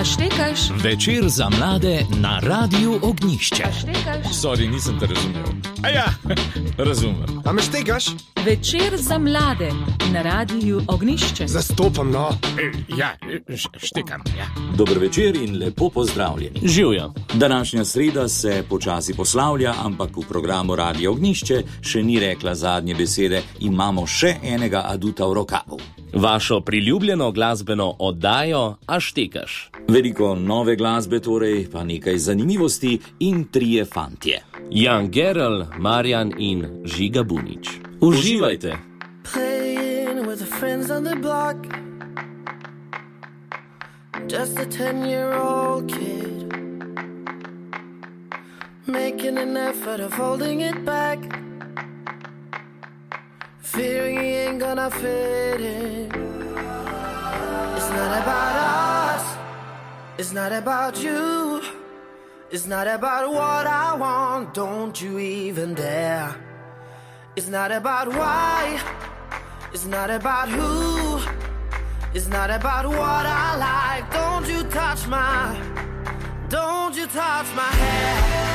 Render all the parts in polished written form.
A štekaš? Večer za mlade na Radiu Ognjišče. A štekaš? Sorry, nisem te razumel. A ja, razumem. A me štekaš? Večer za mlade na Radiu Ognjišče. Zastopam, no. Ja, štekam, ja. Dober večer in lepo pozdravljeni. Živijo. Današnja sreda se počasi poslavlja, ampak v programu Radio Ognjišče še ni rekla zadnje besede. Imamo še enega aduta v rokavu. Vašo priljubljeno glasbeno oddajo A štekaš. Veliko nove glasbe torej, pa nekaj zanimivosti in trije fantje. Jan Gerl, Marjan in Žiga Bunič. Uživajte! Playing with the friends on the block. Just a 10-year-old kid, making an effort of holding it back, fearing he ain't gonna fit in. It's not about us, it's not about you, it's not about what I want, don't you even dare. It's not about why, it's not about who, it's not about what I like, don't you touch my hair.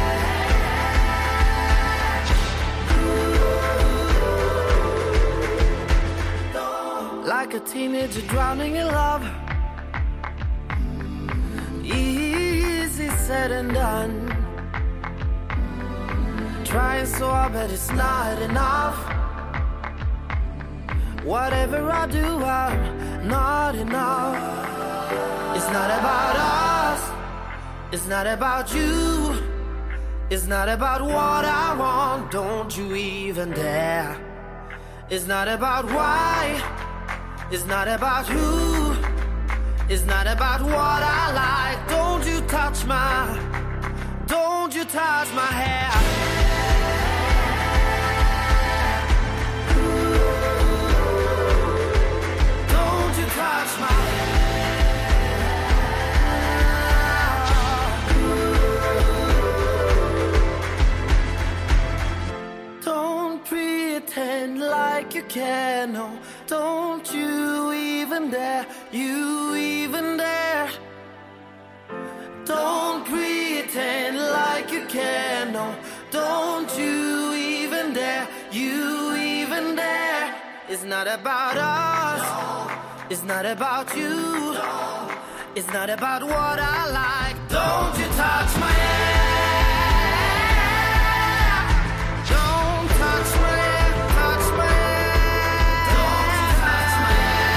Like a teenager drowning in love, easy said and done. Trying so hard but it's not enough. Whatever I do, I'm not enough. It's not about us, it's not about you, it's not about what I want, don't you even dare. It's not about why, it's not about who, it's not about what I like, don't you touch my hair. Don't you touch my hair. Don't pretend like you can, no, don't you even dare, you even dare. Don't pretend like you can, no, don't you even dare, you even dare. It's not about us, it's not about you, it's not about what I like, don't you touch my hair. Don't touch my hair, touch my hair. Don't you touch my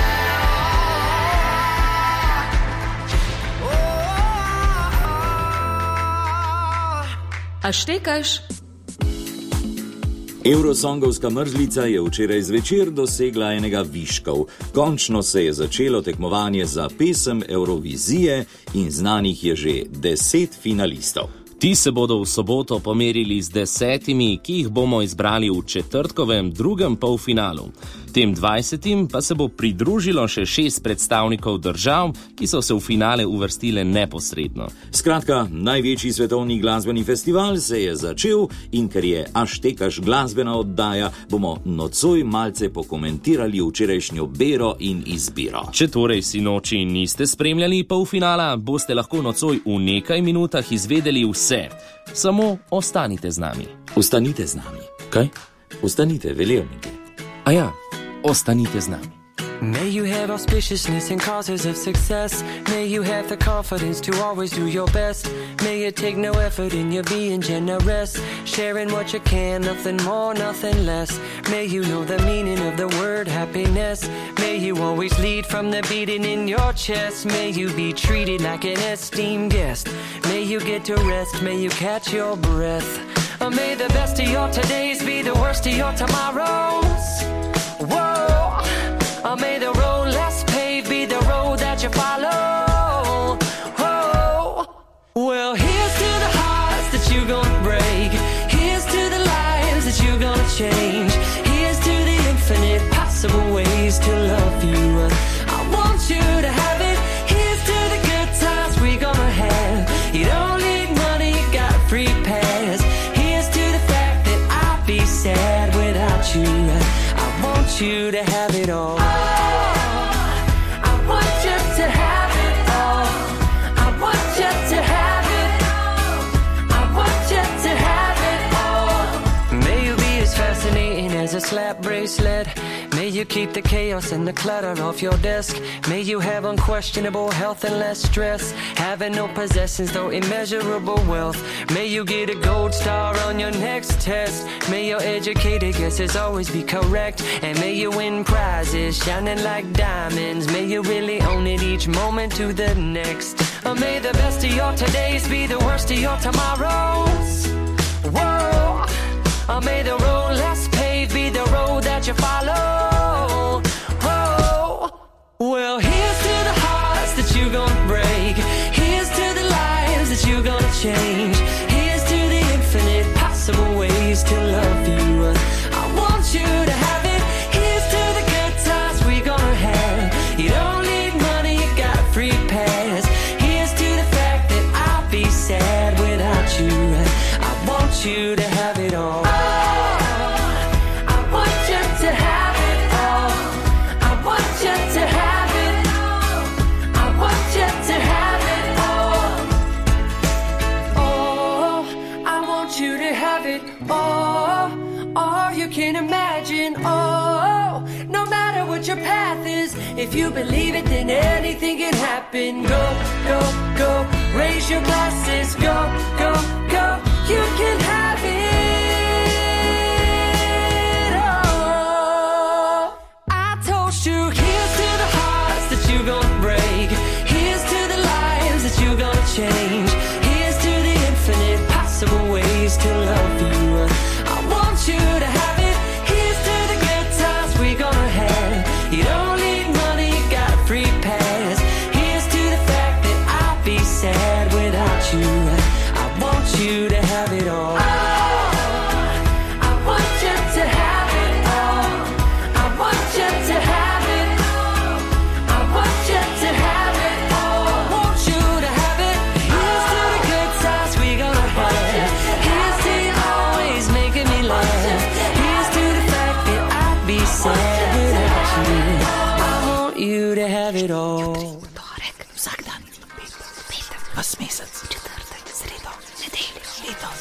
hair. A štekaš? Eurosongovska mrzlica je včeraj zvečer dosegla enega viškov. Končno se je začelo tekmovanje za pesem Eurovizije in znanih je že 10 finalistov. Ti se bodo v soboto pomerili z 10, ki jih bomo izbrali v četrtkovem drugem polfinalu. Tem 20 pa se bo pridružilo še 6 predstavnikov držav, ki so se v finale uvrstile neposredno. Skratka, največji svetovni glasbeni festival se je začel in ker je A štekaš glasbena oddaja, bomo nocoj malce pokomentirali včerajšnjo bero in izbiro. Če torej sinoči niste spremljali polfinala, boste lahko nocoj v nekaj minutah izvedeli vse. Samo ostanite z nami. Ostanite z nami. Kaj? Ostanite, velevniki. A ja, ostanite z nami. May you have auspiciousness and causes of success. May you have the confidence to always do your best. May you take no effort in your being generous, sharing what you can, nothing more, nothing less. May you know the meaning of the word happiness. May you always lead from the beating in your chest. May you be treated like an esteemed guest. May you get to rest, may you catch your breath. May the best of your todays be the worst of your tomorrows. Whoa. May the road less paved be the road that you follow. Oh, well, here's to the hearts that you're gonna break. Here's to the lives that you're gonna change. Here's to the infinite possible ways to love you. I want you to have it. Here's to the good times we're gonna have. You don't need money, you got a free pass. Here's to the fact that I'd be sad without you. I want you to have it all. I want you to have it all. that bracelet. May you keep the chaos and the clutter off your desk. May you have unquestionable health and less stress. Having no possessions though immeasurable wealth. May you get a gold star on your next test. May your educated guesses always be correct. And may you win prizes shining like diamonds. May you really own it each moment to the next. Or may the best of your todays be the worst of your tomorrows. Whoa. Or may the road less paved be the road that you follow. Whoa. Well, here's to the hearts that you're gonna break. Here's to the lives that you're gonna change. Here's to the infinite possible ways to love you. I want you to have it. Here's to the good times we're gonna have. You don't need money, you got a free pass. Here's to the fact that I'll be sad without you. I want you to have it all. I want you to have it all. I want you to have it. I want you to have it all. Oh, I want you to have it all. All you can imagine. Oh, no matter what your path is, if you believe it, then anything can happen. Go, go, go. Raise your glasses. Go, go, go. You can have it all. I toast you. Here's to the hearts that you're gonna break. Here's to the lives that you're gonna change. Here's to the infinite possible ways to love you. I want you to have it. Here's to the good times we're gonna have. You don't need money, you got a free pass. Here's to the fact that I'll be sad without you. I want you to have it all. I want you to have it all. I want you to have it. I want you to have it all. I want you to have it. Here's to the good times we're gonna have. Here's to you always making me laugh. Here's to the fact that I'd be sad without you. I want you to have it all. Torek, vsak dan, petek, vas mesec, četrtek, sredo, nedeljo, letos,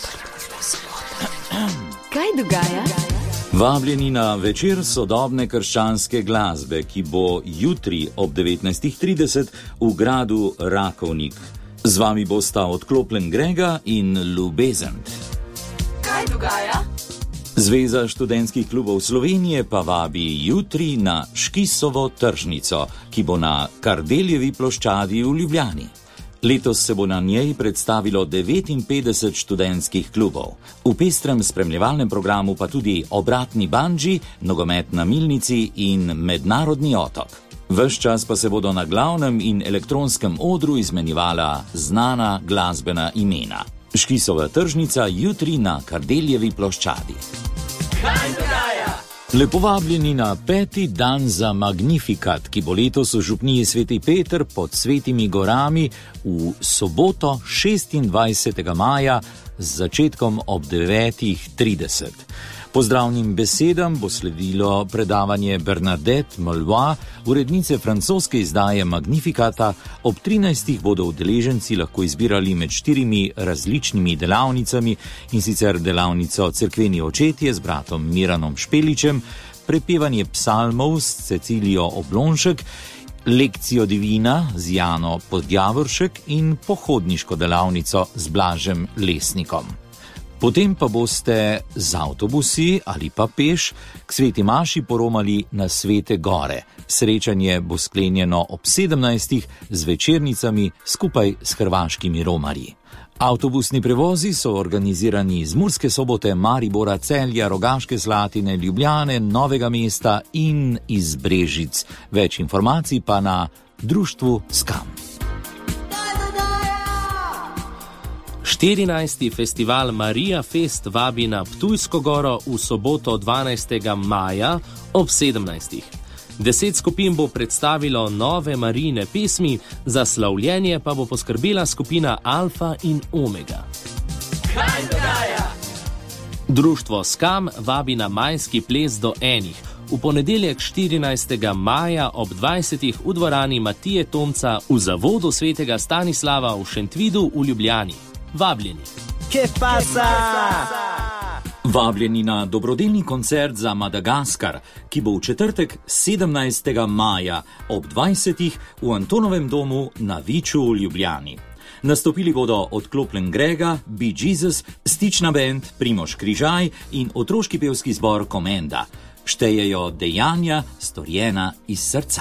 soboto. Kaj dogaja? Vabljeni na večer sodobne krščanske glasbe, ki bo jutri ob 19:30 v gradu Rakovnik. Z vami bosta Odklopljen Grega in Lubezent. Kaj dogaja? Zveza študentskih klubov Slovenije pa vabi jutri na Škisovo tržnico, ki bo na Kardeljevi ploščadi v Ljubljani. Letos se bo na njej predstavilo 59 študentskih klubov. V pestrem spremljevalnem programu pa tudi obratni bandži, nogomet na milnici in mednarodni otok. Ves čas pa se bodo na glavnem in elektronskem odru izmenjevala znana glasbena imena. Škisova tržnica jutri na Kardeljevi ploščadi. Kaj dogaja? Lepo vabljeni na 5. dan za Magnificat, ki bo letos v župniji Sveti Peter pod Svetimi gorami v soboto 26. maja z začetkom ob 9:30. Pozdravnim besedam bo sledilo predavanje Bernadette Malloy, urednice francoske izdaje Magnificata. Ob 13. bodo udeleženci lahko izbirali med 4 različnimi delavnicami, in sicer delavnico Cerkveni očetje z bratom Miranom Špeličem, prepevanje psalmov s Cecilijo Oblonšek, lekcijo divina z Jano Podjavoršek in pohodniško delavnico z Blažem Lesnikom. Potem pa boste z avtobusi ali pa peš k Sveti maši poromali na Svete gore. Srečanje bo sklenjeno ob 17. z večernicami skupaj s hrvaškimi romarji. Avtobusni prevozi so organizirani iz Murske Sobote, Maribora, Celja, Rogaške Slatine, Ljubljane, Novega mesta in iz Brežic. Več informacij pa na društvu Skam. 14. festival Marija Fest vabi na Ptujsko goro v soboto 12. maja ob 17. 10 skupin bo predstavilo nove Marijine pesmi, za slavljenje pa bo poskrbela skupina Alfa in Omega. Kaj dogaja? Društvo Skam vabi na majski ples do 1. V ponedeljek 14. maja ob 20. v dvorani Matije Tomca v zavodu svetega Stanislava v Šentvidu v Ljubljani. Vabljeni. ¿Qué pasa? Vabljeni na dobrodelni koncert za Madagaskar, ki bo v četrtek 17. maja ob 20. v Antonovem domu na Viču v Ljubljani. Nastopili bodo Odklopljen Grega, Be Jesus, Stična band, Primož Križaj in otroški pevski zbor Komenda. Štejejo dejanja, storjena iz srca.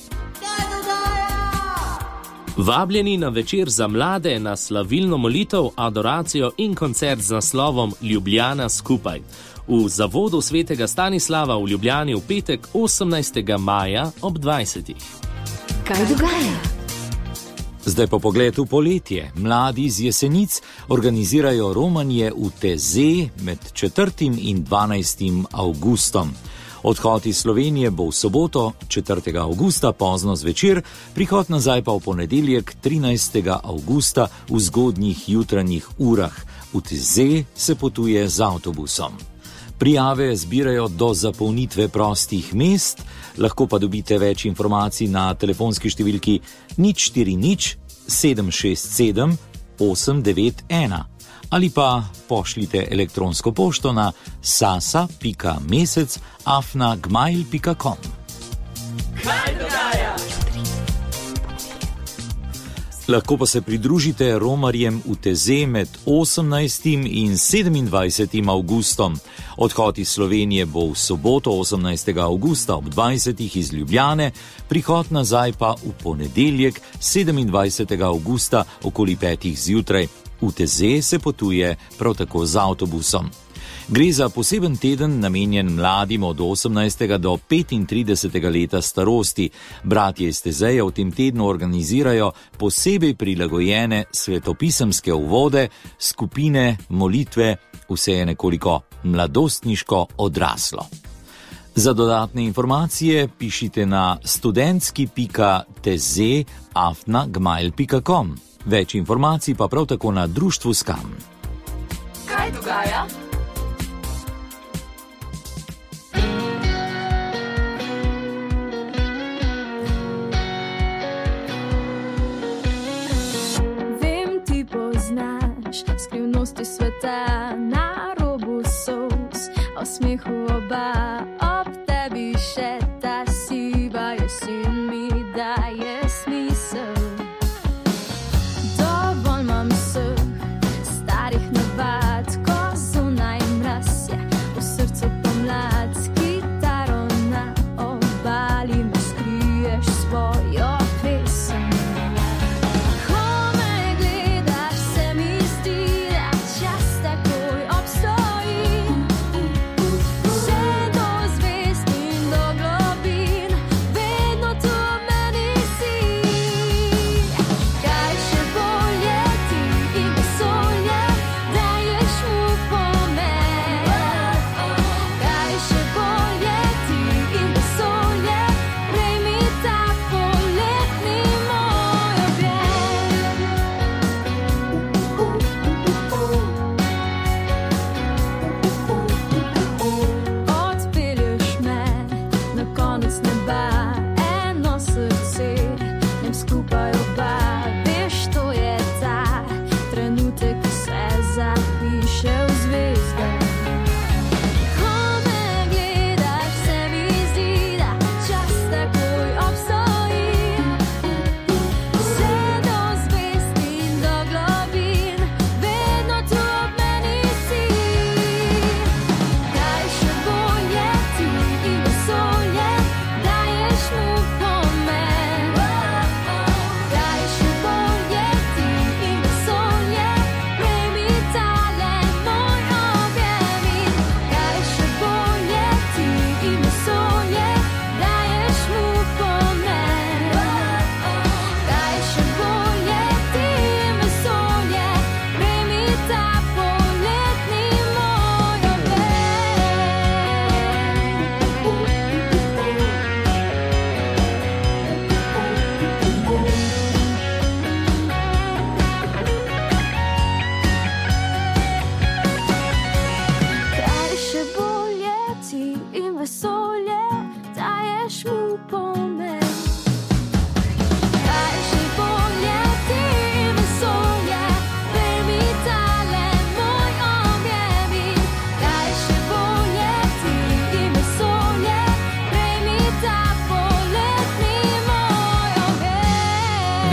Vabljeni na večer za mlade na slavilno molitev, adoracijo in koncert z naslovom Ljubljana skupaj. V zavodu svetega Stanislava v Ljubljani v petek 18. maja ob 20. Kaj dogaja? Zdaj pa pogled v poletje. Mladi iz Jesenic organizirajo romanje v Teze med 4. in 12. avgustom. Odhod iz Slovenije bo v soboto, 4. avgusta, pozno zvečer, prihod nazaj pa v ponedeljek, 13. avgusta, v zgodnjih jutranjih urah. V Teze se potuje z avtobusom. Prijave zbirajo do zapolnitve prostih mest, lahko pa dobite več informacij na telefonski številki 040 767 891 ali pa pošljite elektronsko pošto na sasa.mesec@gmail.com. Kaj dogaja? Lahko pa se pridružite romarjem v Teze med 18. in 27. avgustom. Odhod iz Slovenije bo v soboto 18. avgusta ob 20. iz Ljubljane, prihod nazaj pa v ponedeljek 27. avgusta okoli 5. zjutraj. V Teze se potuje prav tako z avtobusom. Gre za poseben teden namenjen mladim od 18. do 35. leta starosti. Bratje iz Tezeja v tem tednu organizirajo posebej prilagojene svetopisemske uvode, skupine, molitve, vse je nekoliko mladostniško odraslo. Za dodatne informacije pišite na studentski.teze@gmail.com. Več informacij pa prav tako na društvu Skam. Kaj dogaja? Vem, ti poznaš skrivnosti sveta na robu solz, o smehu oba, ob tebi še ta siva jesen mi daje smisel. See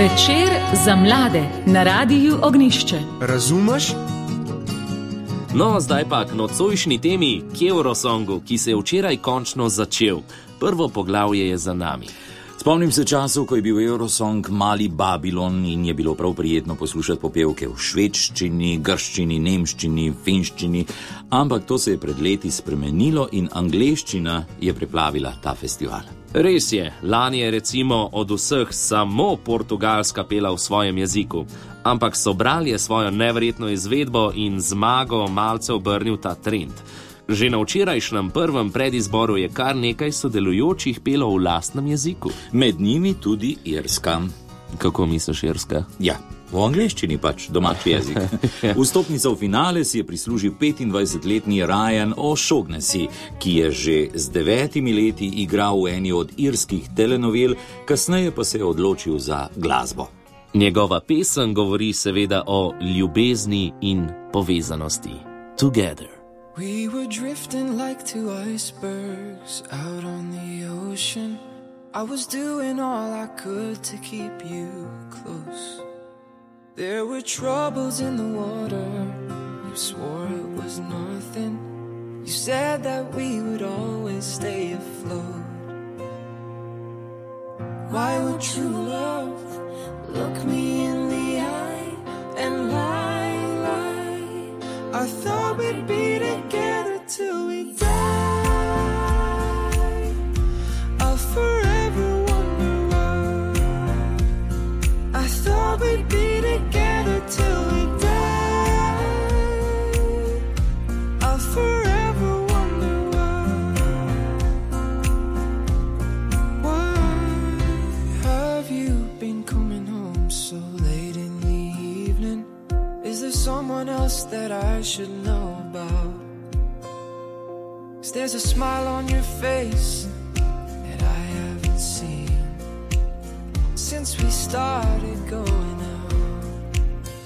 Večer za mlade na Radiu Ognišče. Razumeš? No, zdaj pa k nocojšnji temi, k Eurosongu, ki se je včeraj končno začel. Prvo poglavje je za nami. Spomnim se časov, ko je bil Eurosong mali Babilon in je bilo prav prijetno poslušati popevke v švedščini, grščini, nemščini, finščini, ampak to se je pred leti spremenilo in angleščina je preplavila ta festival. Res je, lani je recimo od vseh samo Portugalska pela v svojem jeziku, ampak Sobral je svojo neverjetno izvedbo in zmago malce obrnil ta trend. Že na včerajšnjem prvem predizboru je kar nekaj sodelujočih pelo v lastnem jeziku. Med njimi tudi irska. Kako misliš irska? Ja, v angleščini pač, domači jezik. Vstopnico v finale si je prislužil 25-letni Ryan O'Shaughnessy, ki je že z 9 leti igral v eni od irskih telenovel, kasneje pa se je odločil za glasbo. Njegova pesem govori seveda o ljubezni in povezanosti. Together. We were drifting like two icebergs out on the ocean. I was doing all I could to keep you close. There were troubles in the water. You swore it was nothing. You said that we would always stay afloat. Why would true love look me in the eye and lie? I thought we'd be together till we die. I'll forever wonder why. I thought we'd be together till we die. I'll forever wonder why. Why have you been coming home so late in the evening? Is there someone else that I should know about? 'Cause there's a smile on your face that I haven't seen since we started going out.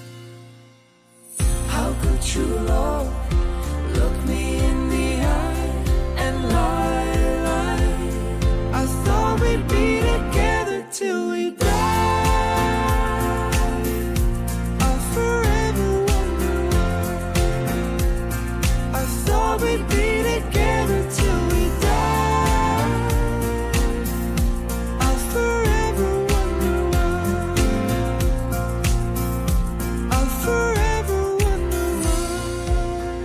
How could true love look me in the eye and lie? I thought we'd be together till we die. We'd be together till we die. I'll forever wonder why. I'll forever wonder why.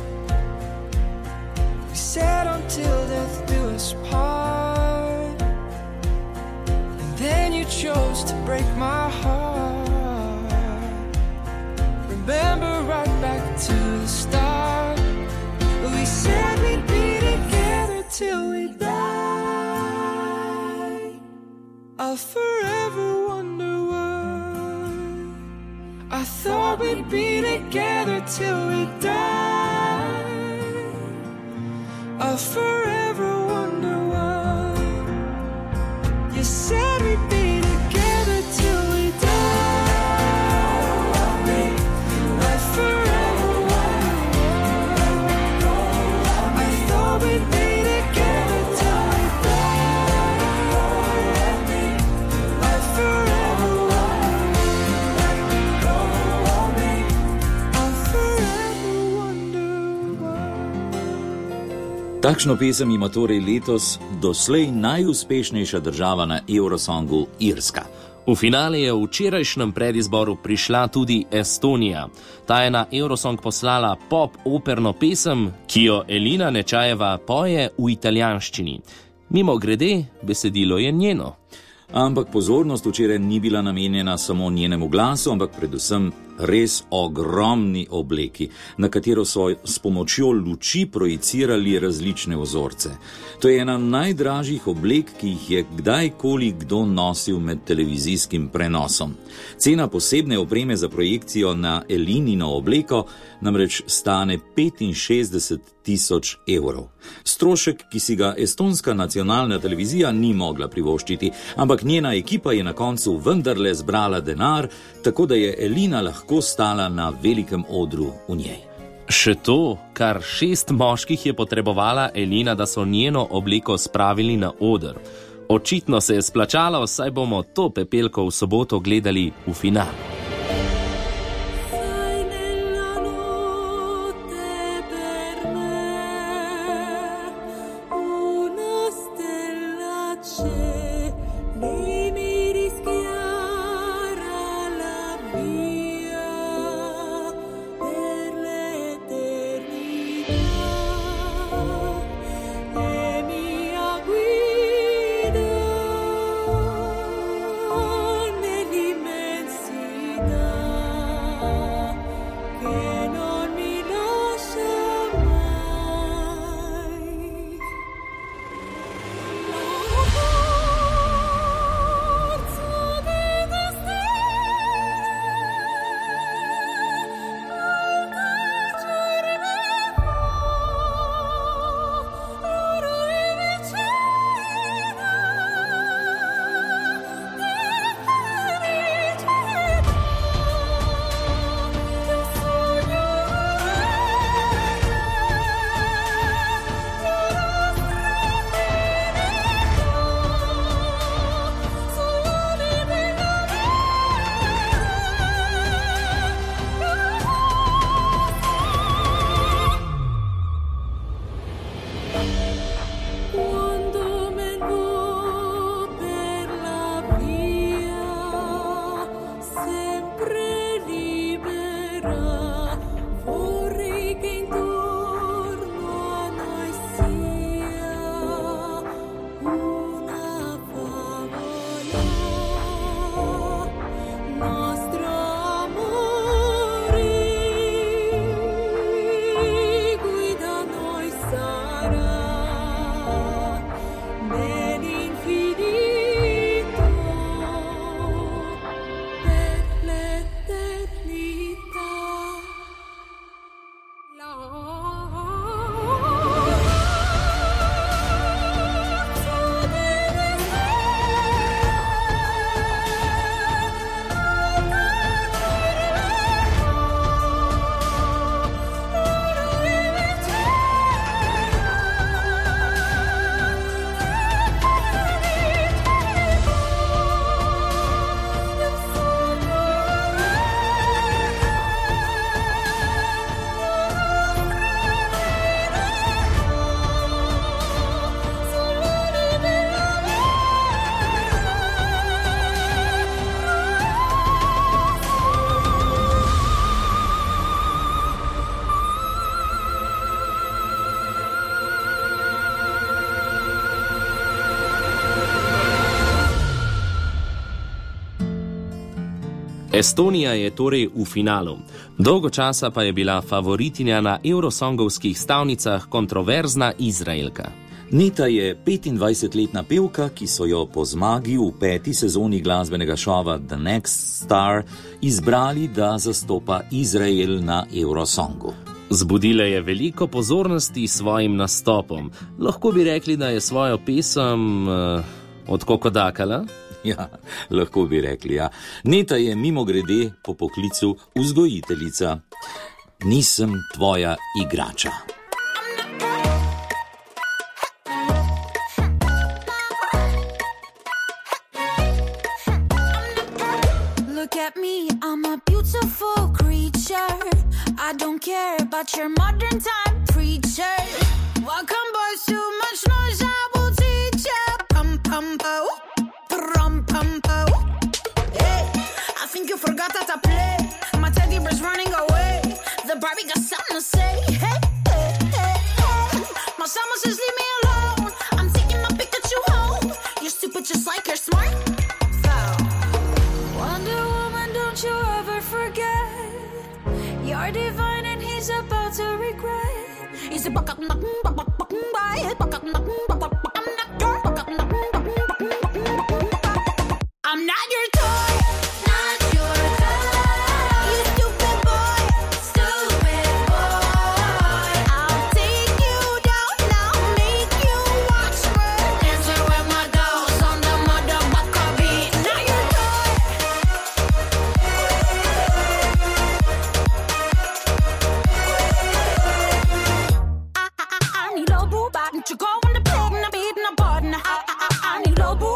We said until death do us part, and then you chose to break my heart. Remember right back to the start. We said we'd be together till we die. I'll forever wonder why. I thought we'd be together till we die. I'll forever wonder why. You said we'd be together till we die. I forever. Takšno pesem ima torej letos doslej najuspešnejša država na Eurosongu Irska. V finale je v včerajšnjem predizboru prišla tudi Estonija. Ta je na Eurosong poslala pop-operno pesem, ki jo Elina Nečajeva poje v italijanščini. Mimogrede, besedilo je njeno. Ampak pozornost včeraj ni bila namenjena samo njenemu glasu, ampak predvsem res ogromni obleki, na katero so s pomočjo luči projicirali različne vzorce. To je ena najdražjih oblek, ki jih je kdajkoli kdo nosil med televizijskim prenosom. Cena posebne opreme za projekcijo na Elinino obleko namreč stane 65.000 evrov. Strošek, ki si ga estonska nacionalna televizija ni mogla privoščiti, ampak njena ekipa je na koncu vendarle zbrala denar, tako da je Elina lahko stala na velikem odru v njej. Še to, kar 6 moških je potrebovala Elina, da so njeno obleko spravili na oder. Očitno se je splačalo, saj bomo to pepelko v soboto gledali v finalu. Estonija je torej v finalu. Dolgo časa pa je bila favoritinja na eurosongovskih stavnicah kontroverzna Izraelka. Nita je 25-letna pevka, ki so jo po zmagi v 5. sezoni glasbenega šova The Next Star izbrali, da zastopa Izrael na Eurosongu. Zbudila je veliko pozornosti s svojim nastopom. Lahko bi rekli, da je svojo pesem odkokodakala? Ja, lahko bi rekli, ja. Nita je mimogrede po poklicu vzgojiteljica. Nisem tvoja igrača. Look at me, I'm a beautiful creature. I don't care about your modern time preacher. Welcome boys, too much noise, I will teach ya. Pum pum po, pum pum po. Hey, I think you forgot how to play. My teddy bear's running away. The Barbie got something to say. Hey, hey, hey, hey. My summer says leave me alone. I'm taking my Pikachu home. You're stupid just like you're smart. Wonder Woman, don't you ever forget. You're divine and he's about to regret. He's a I'm not your toy, not your toy. You stupid boy, stupid boy. I'll take you down now, make you watch me. Dancing with my dolls on the motherfucker beat. Not your toy. I need a boo bot, you go on the pig, and I beat, and I bought, and I need a boo.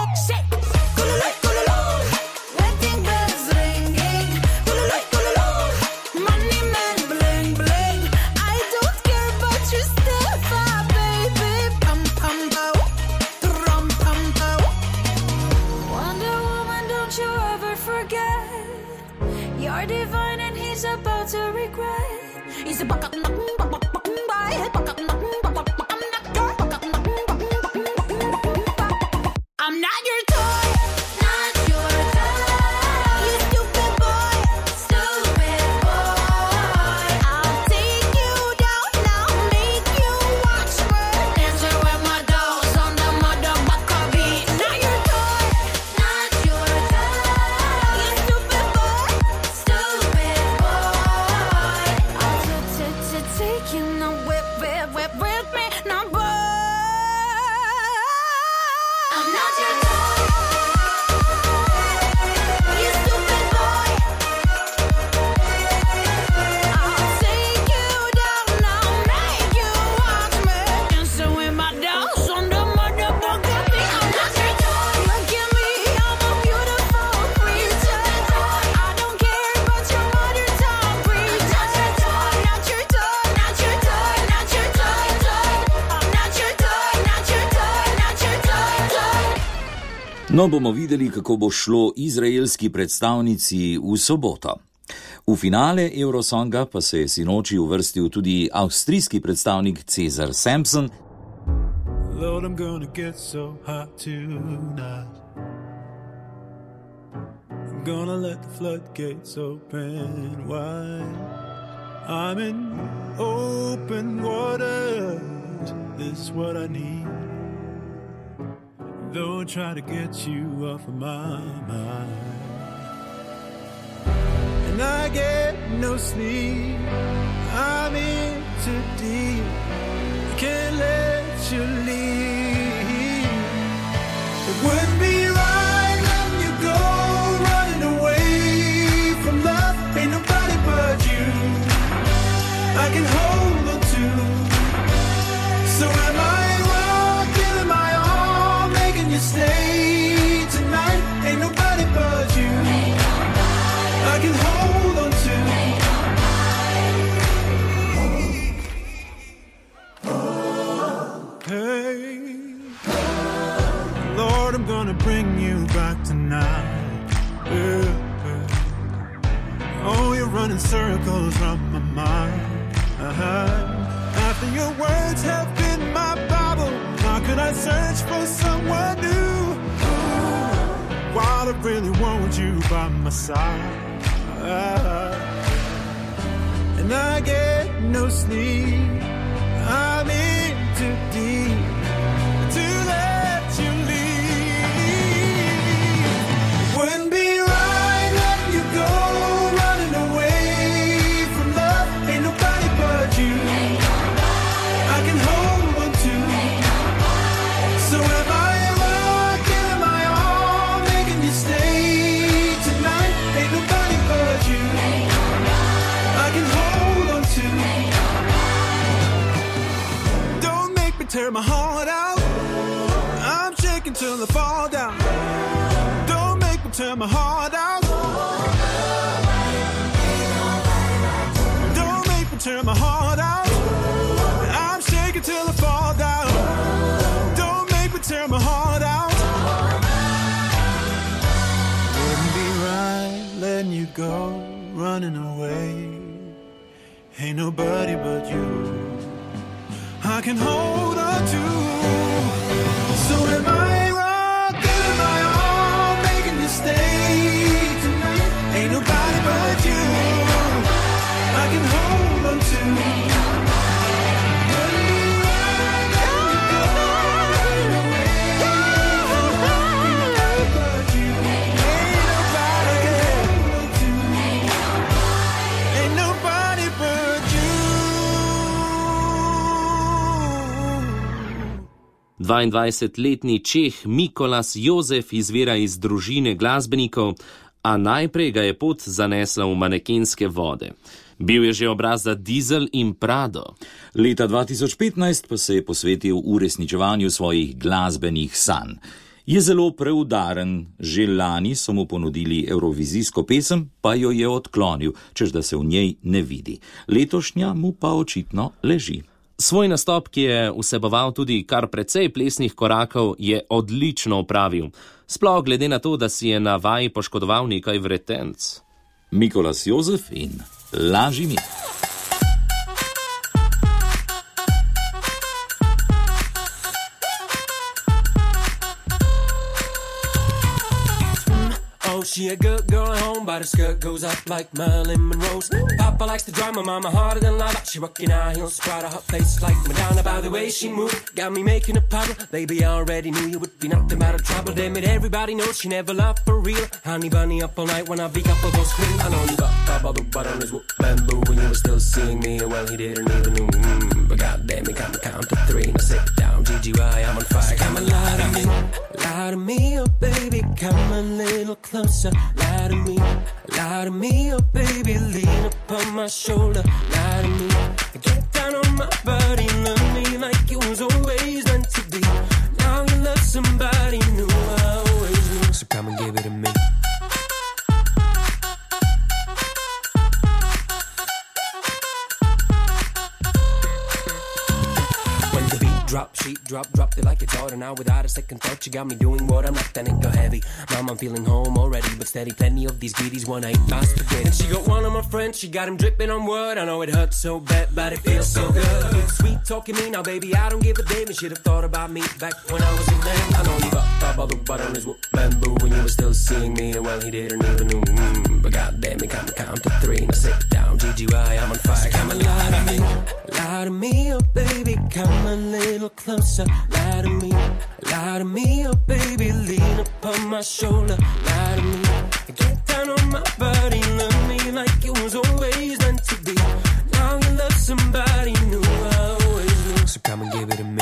You're divine and he's about to regret. He's a I'm not your toy, not your toy. You stupid boy, stupid boy. I'll take you down now, make you watch me. Dancing with my dolls on the motherfucker beat. Not your toy, not your toy. You stupid boy, stupid boy. I'll take you now, whip with me now, boy. I'm not your toy, you stupid boy. I'll take you down now, make you watch me. Dancing with my dolls on the motherfucker beat. I'm not your toy. Look at me, I'm a beautiful creature. I don't care about your modern tongue preacher. Not your toy, not your toy, not your toy, I'm not your toy, not your toy, not your toy. No, bomo videli, kako bo šlo izraelski predstavnici v soboto. V finale Eurosonga pa se je sinoči uvrstil tudi avstrijski predstavnik Cesar Sampson. Lord, I'm gonna get so hot tonight. I'm gonna let the floodgates open wide. I'm in open waters. This is what I need. Though I try to get you off of my mind, and I get no sleep. I'm in too deep. I can't let you leave. It wouldn't be right letting you go, running away from love. Ain't nobody but you I can hold on to. So am I wrong, giving my all, making you stay tonight? Ain't nobody but you I can hold on to. Hey, Lord, I'm gonna bring you back tonight. Oh, you're running circles round my mind. After your words have been my Bible, how could I search for someone new? While I really want you by my side, and I get no sleep. I'm in too deep to let you leave. Wouldn't be right letting you go, running away from love. Ain't nobody but you I can hold on to. So am I wrong, giving my all, making you stay tonight? Ain't nobody but you I can hold on to. Don't make me tear my heart out. I'm shaking till I fall down. Don't make me tear my heart out. Don't make me tear my heart out. I'm shaking till I fall down. Don't make me tear my heart out. Wouldn't be right letting you go, running away. Ain't nobody but you I can hold on to. So am I wrong, giving my all, making you stay tonight? Ain't nobody but you I can hold on to. Wouldn't be right letting you go, running away. Ain't nobody but you. Ain't nobody I can hold on to. Ain't nobody but you. 22-letni Čeh Mikolas Jozef izvira iz družine glasbenikov, a najprej ga je pot zanesla v manekenske vode. Bil je že obraz za Diesel in Prado. Leta 2015 pa se je posvetil uresničevanju svojih glasbenih sanj. Je zelo preudaren, že lani so mu ponudili evrovizijsko pesem, pa jo je odklonil, češ da se v njej ne vidi. Letošnja mu pa očitno leži. Svoj nastop, ki je vseboval tudi kar precej plesnih korakov, je odlično opravil. Sploh glede na to, da si je na vaji poškodoval nekaj vretenc. Mikolas Jozef in Laži mi. She a good girl at home, but her skirt goes up like Marilyn Monroe's. Papa likes to drive my mama harder than lava. She rockin' high heels, proud of her face like Madonna. By the way she moved, got me making a puddle. Baby, I already knew you would be nothing but a trouble. Damn it, everybody knows she never loved for real. Honey bunny up all night when I beat up a go scream. I know you got bubble butt on his whoop bamboo when you were still seeing me. Well, he didn't even know. But goddamn, he got me count to 3. Now sit down, GGY, I'm on fire. Come and lie to me, oh baby, come a little closer. Lie to me, oh baby, lean up on my shoulder. Lie to me, get down on my body, love me like it was always meant to be. Now you love somebody new, I always knew. So come and give it to me. Drop, sheet, drop, they like it's order now without a second thought. You got me doing what I'm not, then it go heavy. Mom, I'm feeling home already, but steady, plenty of these greedies wanna eat my spaghetti. And she got one of my friends, she got him dripping on wood. I know it hurts so bad, but it feels so good. Good sweet talking me, now baby, I don't give a damn. You should have thought about me back when I was a man. I know you got bubble butt on his whoop bamboo when you were still seeing me. And well, he didn't even know. But goddamn, he got me count to 3. Now sit down, GGY, I'm on fire. Come and lie to me, oh baby, come a little closer. Lie to me, oh baby, lean up on my shoulder. Lie to me, get down on my body, love me like it was always meant to be. Now you love somebody new, I always knew. So come and give it to me.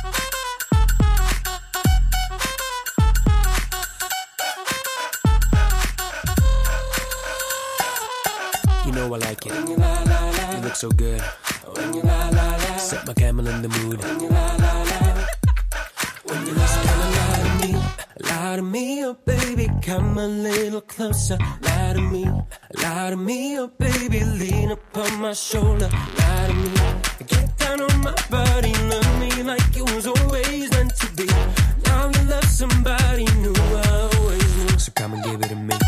You know I like it. When you lie, lie, lie. You look so good. When you lie, lie, lie. Set my camel in the mood. When you lie, lie, lie. When you lie to me, oh baby, come a little closer. Lie to me, oh baby, lean up on my shoulder. Lie to me, get down on my body, love me like it was always meant to be. Now you love somebody new, I always knew. So come and give it to me.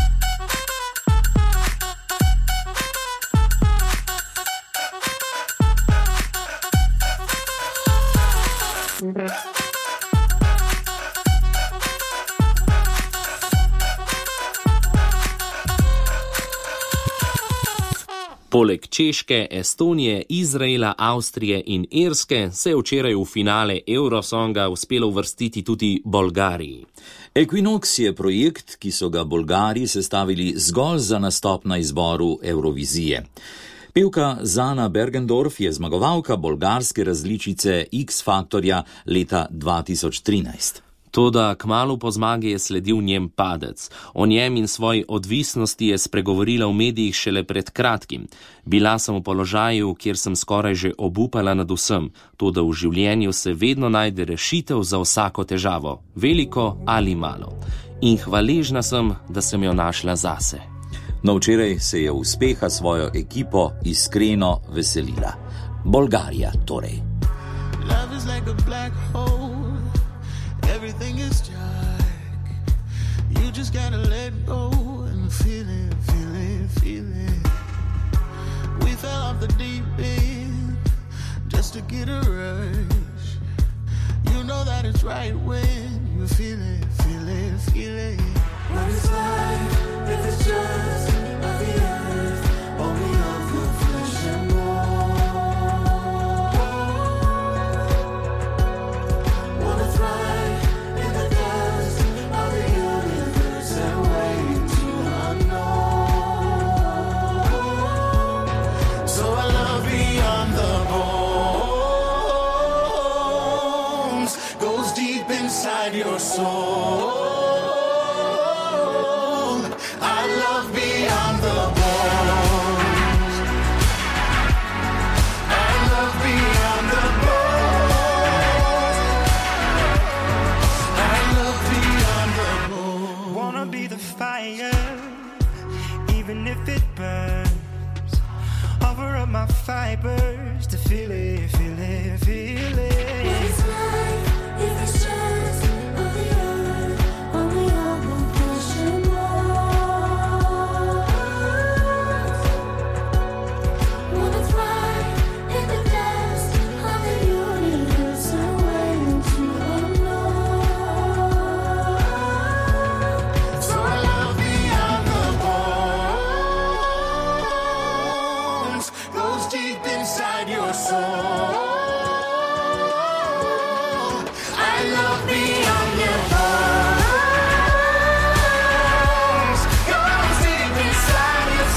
Poleg Češke, Estonije, Izraela, Avstrije in Irske se je včeraj v finale Eurosonga uspelo uvrstiti tudi Bolgariji. Equinox je projekt, ki so ga Bolgari sestavili zgolj za nastop na izboru Eurovizije. Pevka Zana Bergendorf je zmagovalka bolgarske različice X-Faktorja leta 2013. Toda kmalu po zmagi je sledil njen padec. O njem in svoji odvisnosti je spregovorila v medijih šele pred kratkim. Bila sem v položaju, kjer sem skoraj že obupala nad vsem, toda v življenju se vedno najde rešitev za vsako težavo, veliko ali malo. In hvaležna sem, da sem jo našla zase. No, včeraj se je uspeha svojo ekipo iskreno veselila. Bolgarija torej. Love is like a black hole. Everything is dark. You just gotta let go and feel it, feel it, feel it. We fell off the deep end just to get a rush. You know that it's right when you feel it, feel it, feel it. What is life if it's just of the earth, only of your flesh and bone? Wanna thrive in the dust of the universe and way to unknown. So I love beyond the bones, goes deep inside your soul. fire, even if it burns. Offer up my fibers to feel it, feel it, feel it. What is life if it's just of the earth, only of the flesh and blood? Wanna thrive in the depths of the universe and wait to unlock. So I love beyond the bones, goes deep inside your soul. I love beyond your bones, goes deep inside your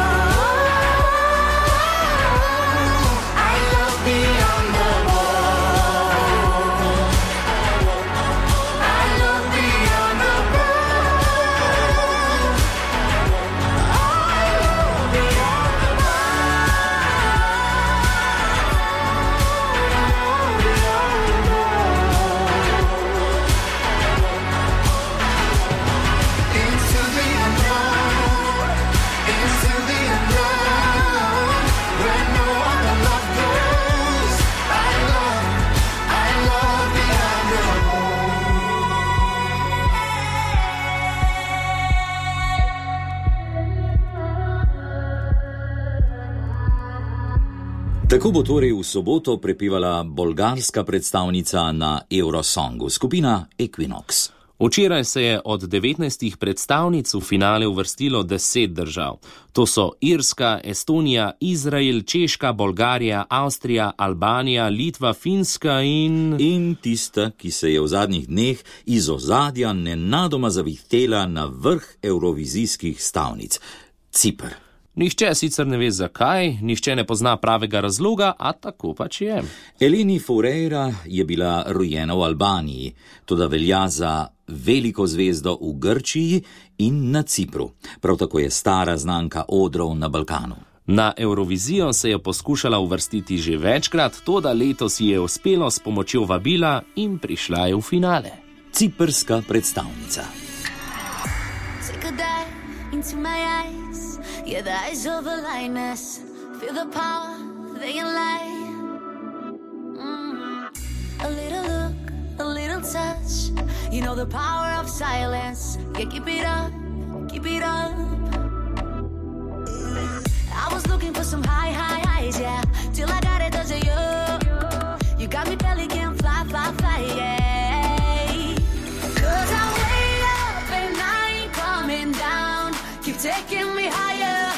soul. I love beyond the bones. I love beyond the bones. I love beyond the into the unknown, into the unknown, where no other love goes. I love beyond the Tako bo torej v soboto prepevala bolgarska predstavnica na Eurosongu, skupina Equinox. Včeraj se je od 19 predstavnic v finale uvrstilo 10 držav. To so Irska, Estonija, Izrael, Češka, Bolgarija, Avstrija, Albanija, Litva, Finska In tista, ki se je v zadnjih dneh iz ozadja nenadoma zavihtela na vrh evrovizijskih stavnic – Ciper. Nihče sicer ne ve zakaj, nihče ne pozna pravega razloga, a tako pač je. Eleni Foureira je bila rojena v Albaniji, toda velja za veliko zvezdo v Grčiji in na Cipru. Prav tako je stara znanka odrov na Balkanu. Na Eurovizijo se je poskušala uvrstiti že večkrat, toda letos ji je uspelo s pomočjo vabila in prišla je v finale. Ciprska predstavnica. Take a dive into my eyes. Yeah, the eyes of a lioness. Feel the power, they can lie. A little look, a little touch. You know the power of silence. Yeah, keep it up, keep it up. I was looking for some high highs, yeah. Till I got it, does it you? You got me belly can fly, fly, fly, yeah. 'Cause I'm way up and I ain't coming down. Keep taking me higher.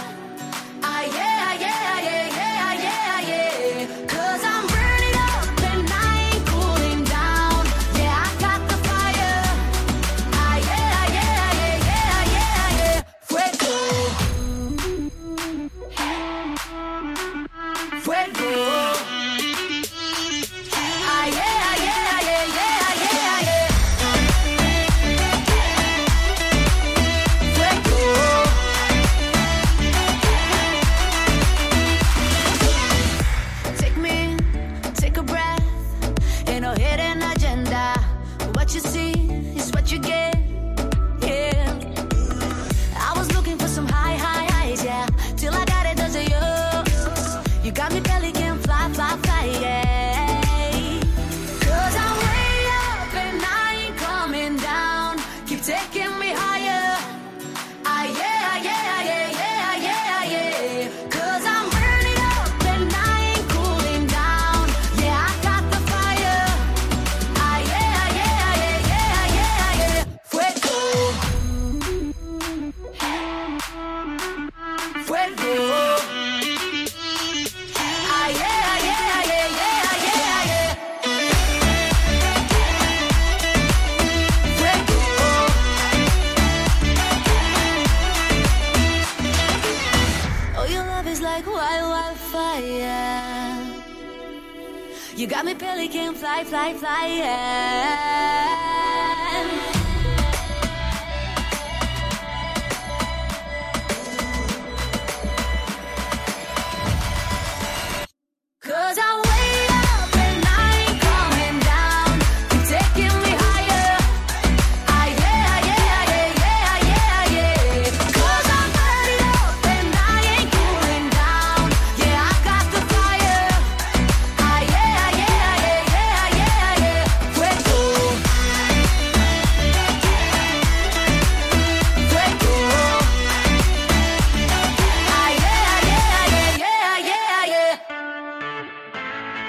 You got me pelican, fly, fly, fly, yeah.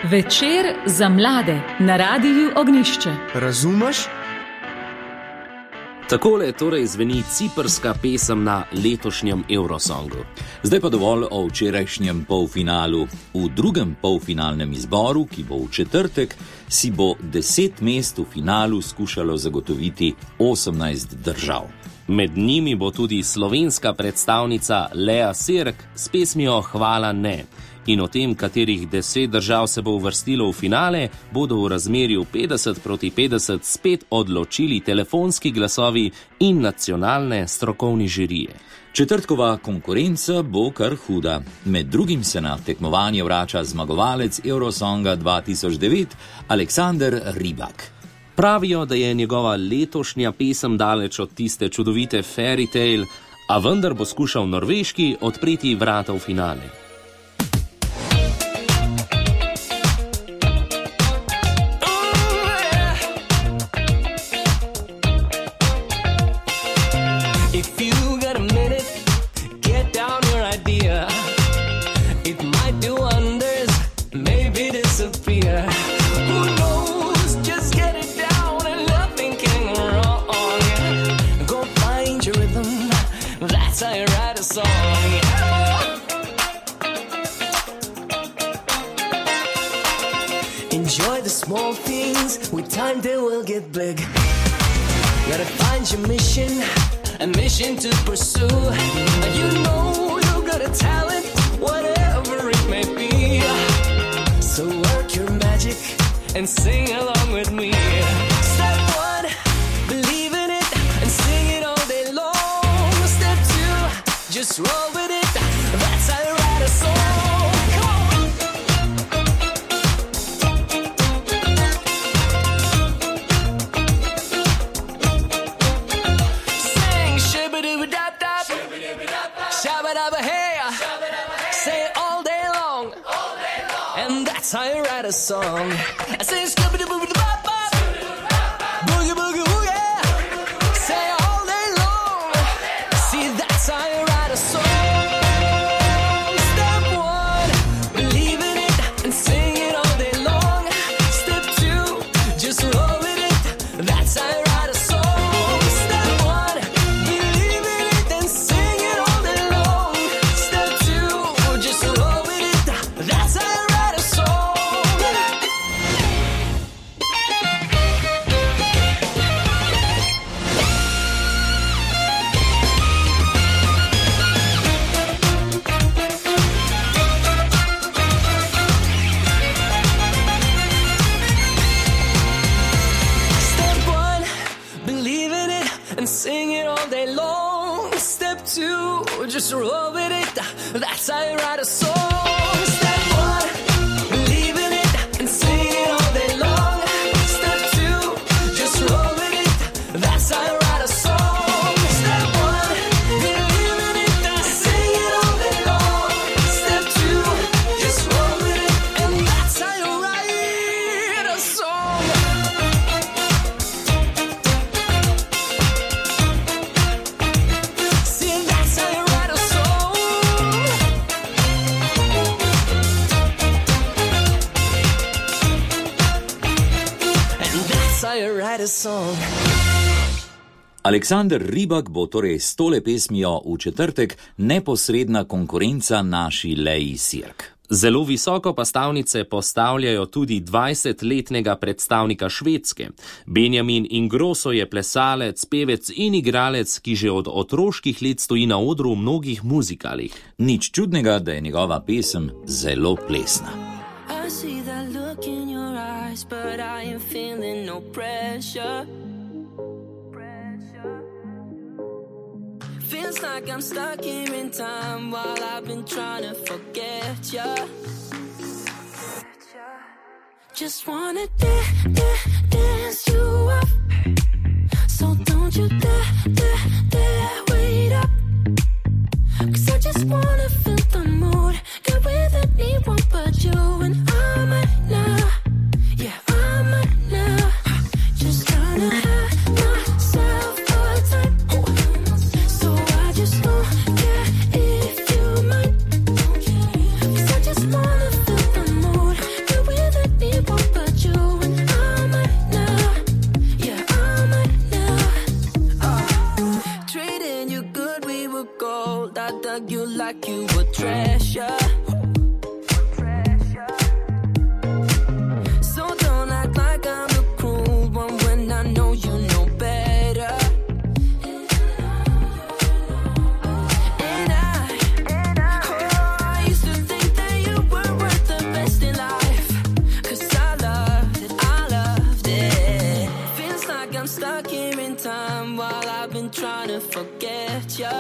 Večer za mlade na Radiu Ognjišče. Razumeš? Takole torej zveni ciprska pesem na letošnjem Eurosongu. Zdaj pa dovolj o včerajšnjem polfinalu. V drugem polfinalnem izboru, ki bo v četrtek, si bo 10 mest v finalu skušalo zagotoviti 18 držav. Med njimi bo tudi slovenska predstavnica Lea Sirk s pesmijo Hvala ne. In o tem, katerih 10 držav se bo uvrstilo v finale, bodo v razmerju 50-50 spet odločili telefonski glasovi in nacionalne strokovne žirije. Četrtkova konkurenca bo kar huda. Med drugim se na tekmovanje vrača zmagovalec Eurosonga 2009 Aleksander Rybak. Pravijo, da je njegova letošnja pesem daleč od tiste čudovite Fairy Tale, a vendar bo skušal Norveški odpreti vrata v finale. Enjoy the small things, with time they will get big. Gotta find your mission, a mission to pursue. You know you got a talent, whatever it may be. So work your magic and sing along with me. Step 1, believe in it and sing it all day long. Step 2, just roll with it, that's how you write a song. How you write a song. I say skip-a-doo-boo-boo-bop-bop, boogie-boogie-woogie. Say all day long. See, that's how you write a song. Step 1, believe in it and sing it all day long. Step 2, just roll with it. That's how you write a song. Step 1, believe in it and sing it all day long. Step 2, just roll with it. That's how you write a song. Sing it all day long. Step 2, just roll with it. That's how you write a song. Step 1, believe in it and sing it all day long. Step 2, just roll with it. That's how you write a song. Step 1, believe in it and sing it all day long. Step 2, just roll with it, and that's how you write a song. Aleksander Rybak bo torej s tole pesmijo v četrtek neposredna konkurenca naši Lei Sirk. Zelo visoko pa stavnice postavljajo tudi 20-letnega predstavnika Švedske. Benjamin Ingrosso je plesalec, pevec in igralec, ki že od otroških let stoji na odru v mnogih muzikalih. Nič čudnega, da je njegova pesem zelo plesna. I see that look in your eyes, but I am feeling no pressure. Feels like I'm stuck here in time while I've been trying to forget ya. Just wanna dance you up. So don't you dare wait up. 'Cause I just wanna feel the mood. Get with anyone but you. And I might now, yeah, I might now. Just trying to have myself a time. So I just don't care if you mind. 'Cause I just wanna feel the mood. Get with gold. I dug you like you were treasure. So don't act like I'm the cruel one when I know you know better. And I used to think that you were worth the best in life. 'Cause I loved it. Feels like I'm stuck here in time while I've been trying to forget ya.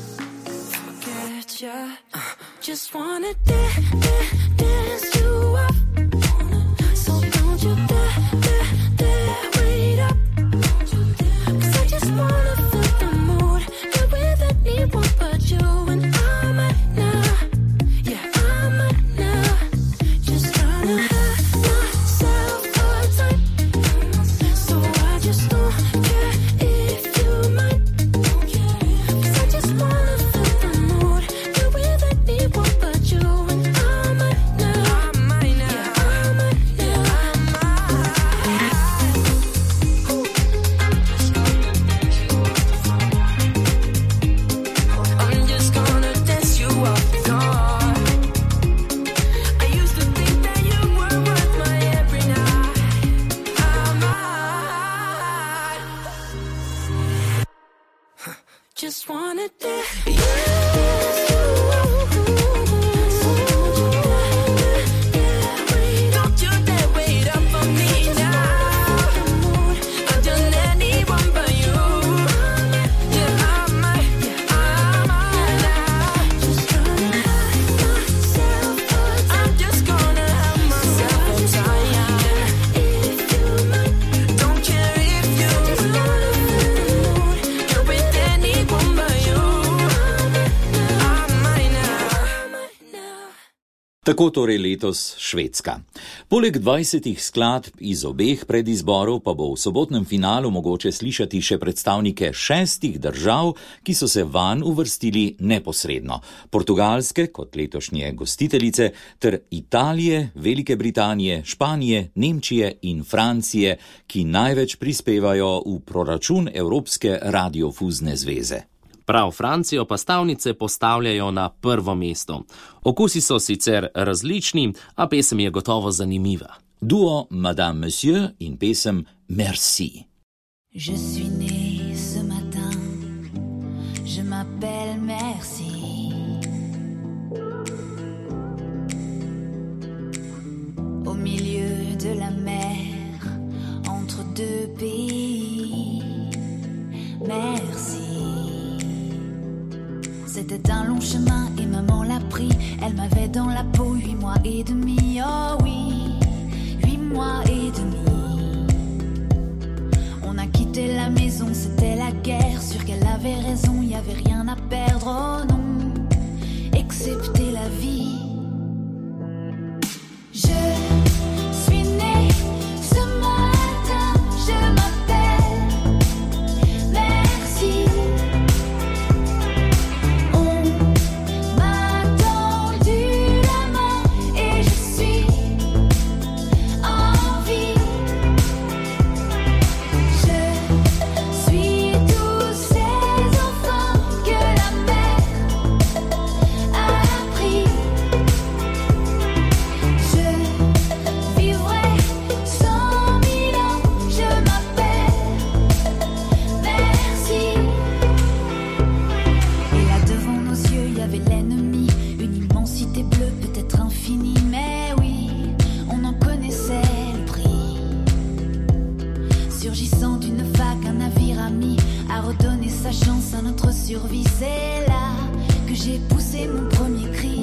Just wanna dance you up. So don't you dare wait up. 'Cause I just wanna feel the mood. You're with anyone but you. And I might now, yeah, I might now. Just trying to have myself a time. So I just don't care if you might. 'Cause I just wanna feel the mood. You're with anyone but you. And I might now, yeah, I might now, I'm just gonna dance you up, Lord. I used to think that you were worth my every night. I might just wanna dance you up. Don't you dare wait up for me now. I've done anyone but you. Yeah, I might now. Just gonna have myself a time. I'm just gonna have myself a time. If you might, don't care if you might. You're with anyone but you. I might now. Tako torej letos Švedska. Poleg 20 skladb iz obeh predizborov pa bo v sobotnem finalu mogoče slišati še predstavnike 6 držav, ki so se vanj uvrstili neposredno. Portugalske kot letošnje gostiteljice ter Italije, Velike Britanije, Španije, Nemčije in Francije, ki največ prispevajo v proračun Evropske radiofuzne zveze. Prav Francijo pa stavnice postavljajo na prvo mesto. Okusi so sicer različni, a pesem je gotovo zanimiva. Duo Madame Monsieur in pesem Merci. Je suis née ce matin, je m'appelle Merci. Au milieu de la mer, entre deux pays, merci. C'était un long chemin et maman l'a pris. Elle m'avait dans la peau 8 mois et demi, oh oui, 8 mois et demi. On a quitté la maison, c'était la guerre. Sûr qu'elle avait raison, y avait rien à perdre, oh non, excepté la vie. Je suis née ce matin, je m'appelle Merci. On m'a tendu la main et je suis en vie. Je suis tous ces enfants que la mer a pris. Je vivrai 100 000 ans, je m'appelle Merci. Et là devant nos yeux, il y avait l'ennemi, une immensité bleue, peut-être infinie, mais oui, on en connaissait le prix. Surgissant d'une vague, un navire ami a redonné sa chance à notre survie. C'est là que j'ai poussé mon premier cri.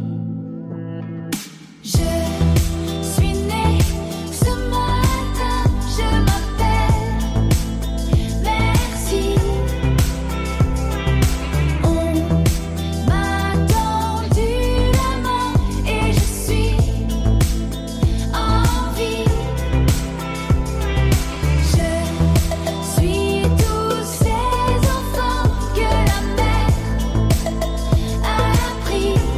Je suis née ce matin, je m'appelle Merci. On m'a tendu la main et je suis en vie. Je suis tous ces enfants que la mer a pris.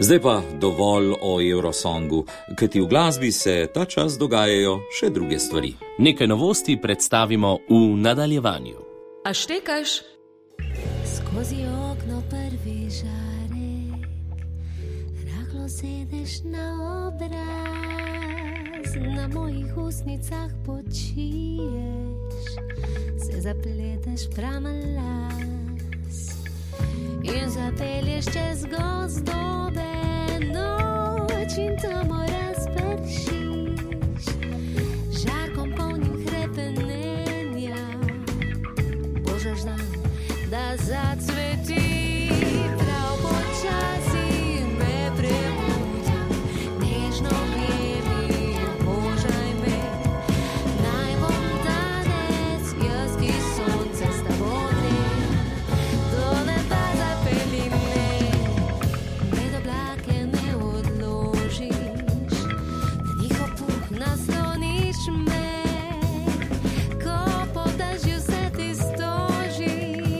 Zdaj pa dovolj o Eurosongu, kajti v glasbi se ta čas dogajajo še druge stvari. Nekaj novosti predstavimo v nadaljevanju. A štekaš? Skozi okno prvi žarek, rahlo sedeš na obraz, na mojih usnicah počiješ, se zapleteš prama las in zapelješ čez gozdove noč in tamo razpršiš, žarkom polnim hrepenenja, božaš dan, da zacveti. Prav počasi me prebudi, nežno objemi, božaj me. Naj bom danes jaz, ki sonce s tabo grem, do neba zapelji me, med oblake me odložiš, na njihov puh nasloniš me, ko po dežju se ti stoži.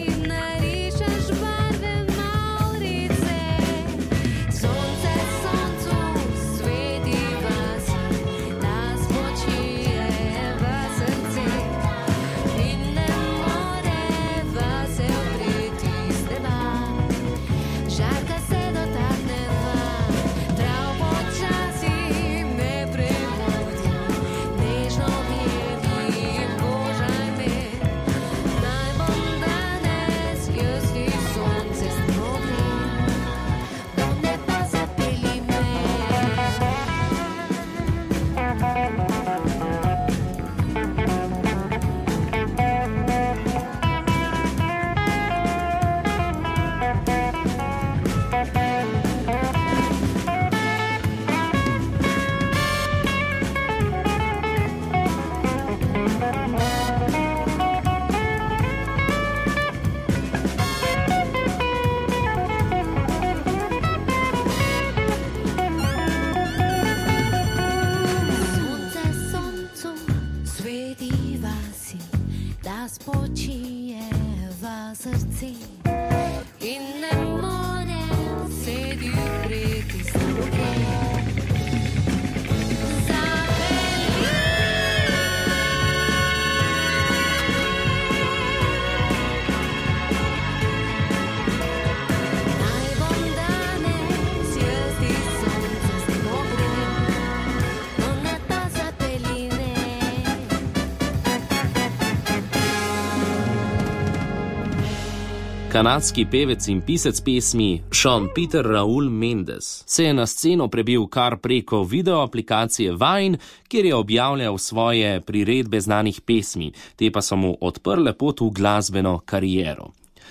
Kanadski pevec in pisec pesmi Sean Peter Raul Mendes se je na sceno prebil kar preko video aplikacije Vine, kjer je objavljal svoje priredbe znanih pesmi, te pa so mu odprle pot v glasbeno kariero.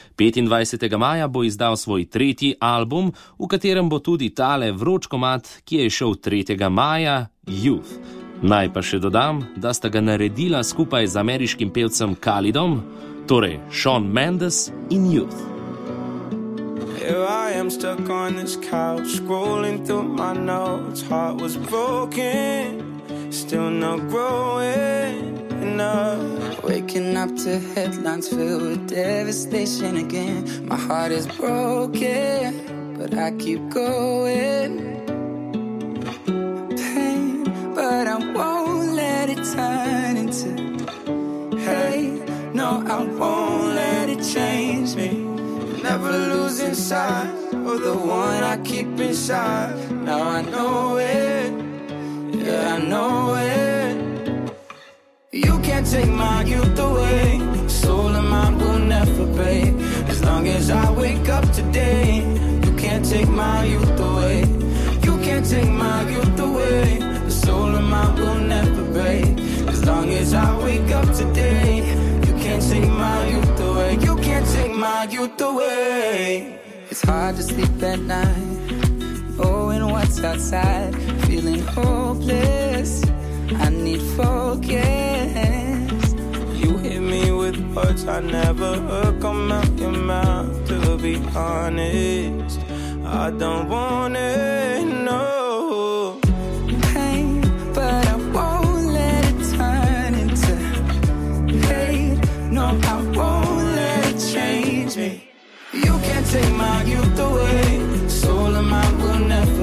25. maja bo izdal svoj tretji album, v katerem bo tudi tale vroč komad, ki je šel 3. maja, Youth. Naj pa še dodam, da sta ga naredila skupaj z ameriškim pevcem Khalidom, torej Sean Mendes in Youth. Here I am stuck on this couch, scrolling through my notes. Heart was broken, still not growing enough. Waking up to headlines filled with devastation again. My heart is broken, but I keep going. Pain, but I won't let it turn into hate. No, I won't let it change me. Never losing sight of the one I keep inside. Now I know it, yeah, I know it. You can't take my youth away. Soul and mind will never break. As long as I wake up today. You can't take my youth away. You can't take my youth away. The soul and mind will never break. As long as I wake up today. You can't take my youth away. You can't take my youth away. It's hard to sleep at night, knowing what's outside, feeling hopeless. I need focus. You hit me with words I never heard come out your mouth. To be honest, I don't want it, no. Pain, but I won't let it turn into hate. No, I won't let it change me. You can't take my youth away. Soul and mind will never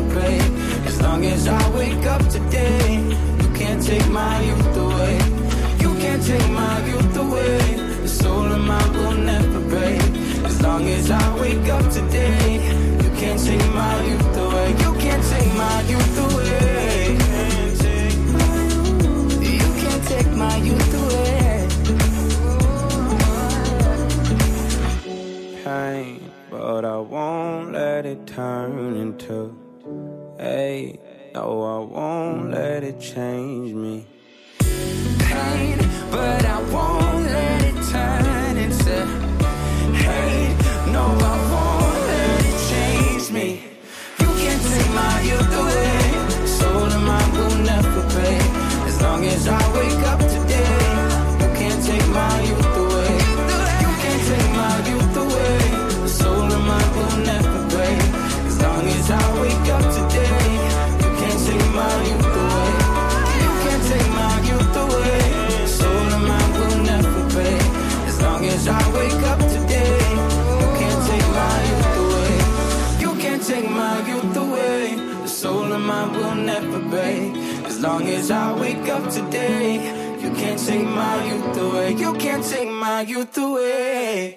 to. Hey, no, I won't let it change me. Pain, but I won't let it turn into hate. No, I won't let it change me. You can't take my youth away. Soul of mine will never pay. As long as I wake up today, you can't take my youth away. You can't take my youth away. The soul of mine will never pay. As long as I wake up today, you can't take my youth away. You can't take my youth away. The soul of mine will never pay. As long as I wake up today, you can't take my youth away. You can't take my youth away. The soul of mine will never pay. As long as I wake up today, you can't take my youth away. You can't take my youth away.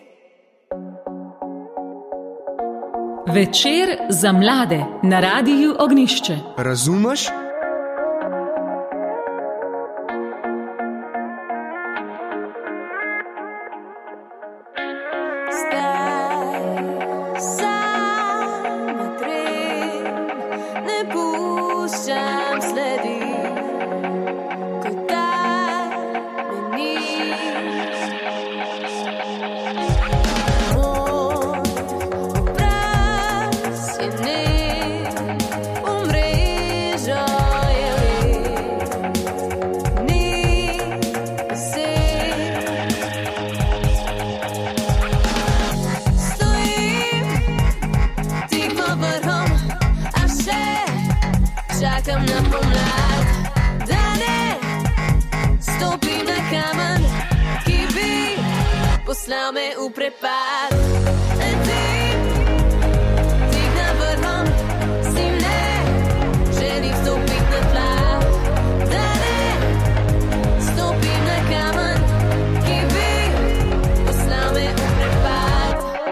Večer za mlade na Radiu Ognišče. Razumeš? Poslal me v prepad. Ti na vrhom si ne želim stopiti na tla. Da ne stopim na kamen, ki bi poslal me v prepad.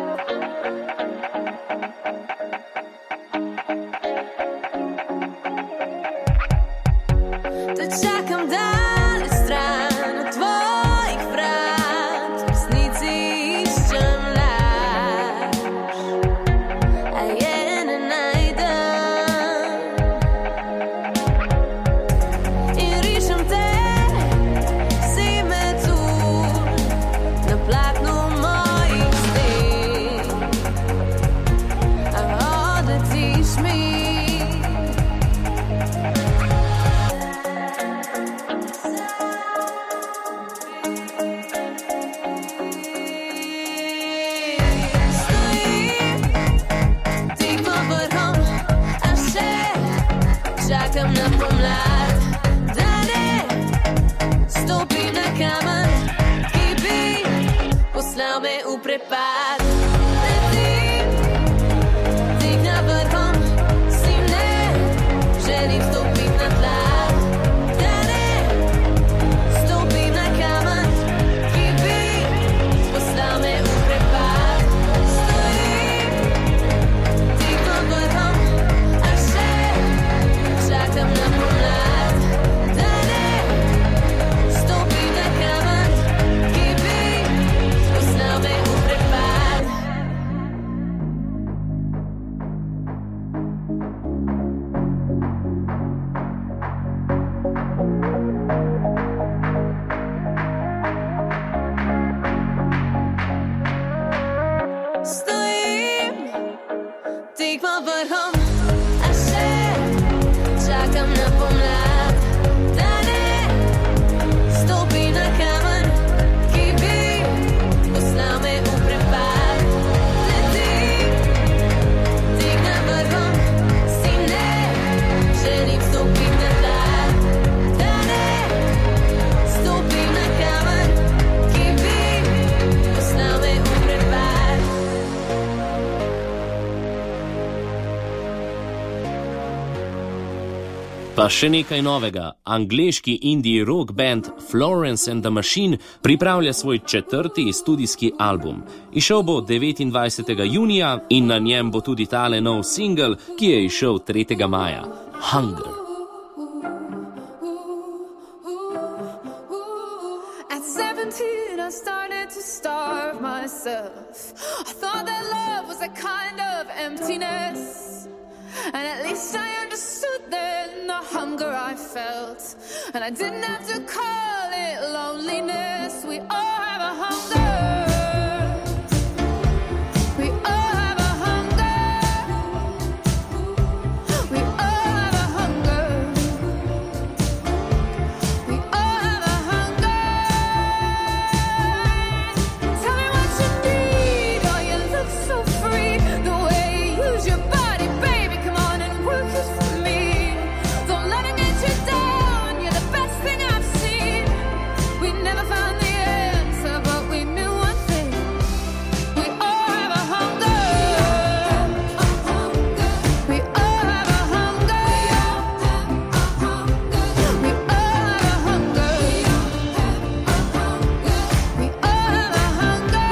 Te čakam daleč stran od tvojih vrat. V resnici iščem laž, a je ne najdem. In rišem te, si metulj na platnu mojih sten. A odletiš mi. Čakam na pomlad, da ne stopim na kamen, ki bi poslal me v prepad. Letim, tik na vrhom si ne želim stopiti na tla. Da ne stopim na kamen, ki bi poslal me v prepad. Stojim tik na vrhom, a še čakam na pomlad, da ne stopim na kamen, ki bi poslal me v prepad. Stojim tik pod vrhom, a še čakam na pomlad, da ne stopim na kamen, ki bi poslal me v prepad. Letim, tik na vrhom si ne želim stopiti na tla. Da ne stopim na kamen, ki bi poslal me v prepad. Pa še nekaj novega. Angleški indie rock band Florence and the Machine pripravlja svoj 4. studijski album. Izšel bo 29. junija in na njem bo tudi tale nov single, ki je izšel 3. maja. Hunger. At 17 I started to starve myself. I thought that love was a kind of emptiness. And at least I understood then the hunger I felt. And I didn't have to call it loneliness. We all have a hunger. We all have a hunger. We all have a hunger. We all have a hunger. Tell me what you need. Oh, you look so free. The way you use your body, baby. Come on and work it for me. Don't let it get you down. You're the best thing I've seen. We never found the answer, but we knew one thing. We all have a hunger. We all have a hunger. We all have a hunger. We all have a hunger.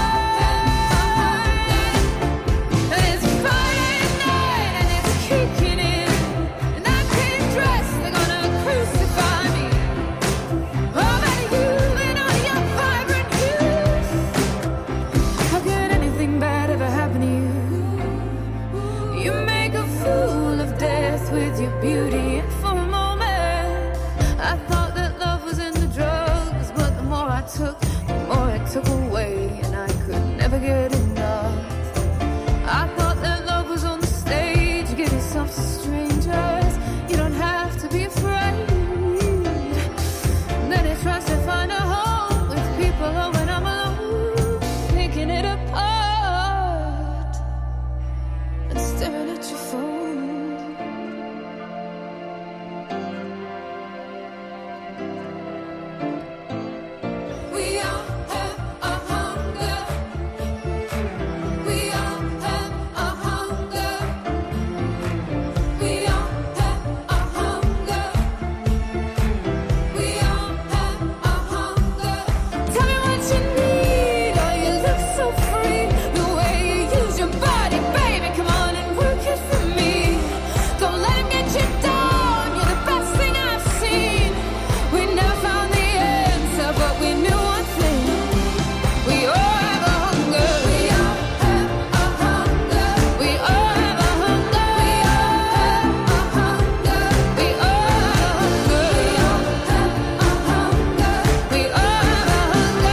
And it's Friday night and it's kicking in. And I can't dress, they're gonna crucify me. Oh, but you and all your vibrant hues. How could anything bad ever happen to you? You make a fool of death with your beauty, and for a moment I thought that love was in the drugs, but the more I took, the more it took away, and I could never get enough. I thought that love was on the stage. Give yourself to strangers. You don't have to be afraid. Then it tries to find a home with people. Oh, when I'm alone, picking it apart and staring at your phone. We all have a hunger. We all have a hunger. We all have a hunger. We all have a hunger. Tell me what you need. Oh, you look so free. The way you use your body, baby. Come on and work it for me. Don't let him get you down. You're the best thing I've seen. We never found the answer, but we knew one thing. We all have a hunger. We all have a hunger. We all have a hunger. We all have a hunger. We all have a hunger. We all have a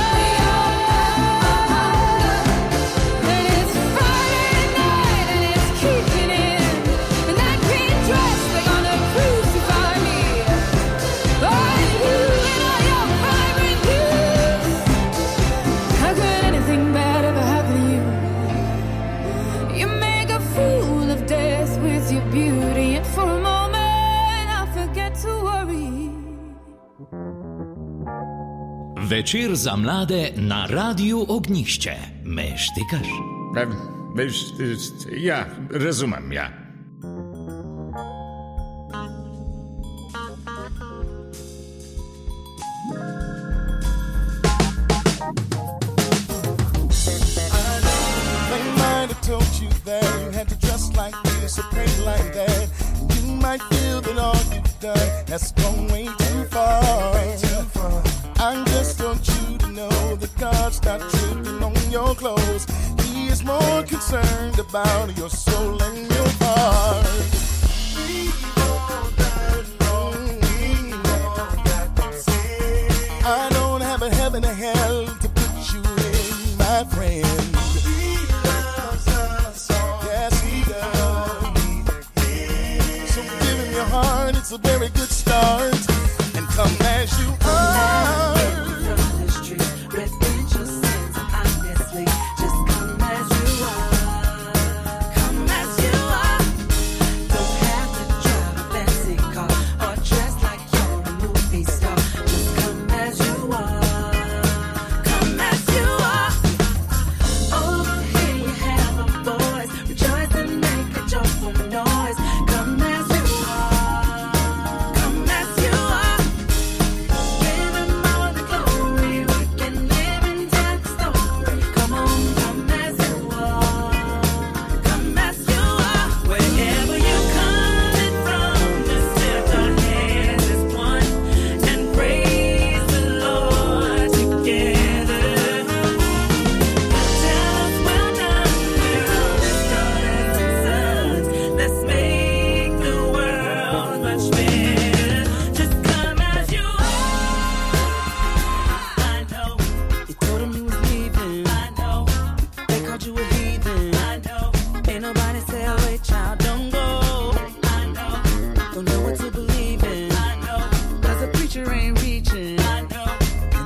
hunger. And it's Friday night and it's kicking in. And I can't dress, they're gonna crucify me. Oh, you and all your vibrant hues. How could anything bad ever happen to you? You make a fool of death with your beauty, and for a moment I forget to worry. Večer za mlade na Radiu Ognjišče. Me štekaš? Ja, razumem, ja. They might have told you that you had to dress like this or pray like that. You might feel that all you've done has gone way too far. I just want you to know that God's not tripping on your clothes. He is more concerned about your soul and your heart. I don't have a heaven or hell to put you in, my friend. Yes, he does. So give him your heart, it's a very good start. And come as you are. Come as you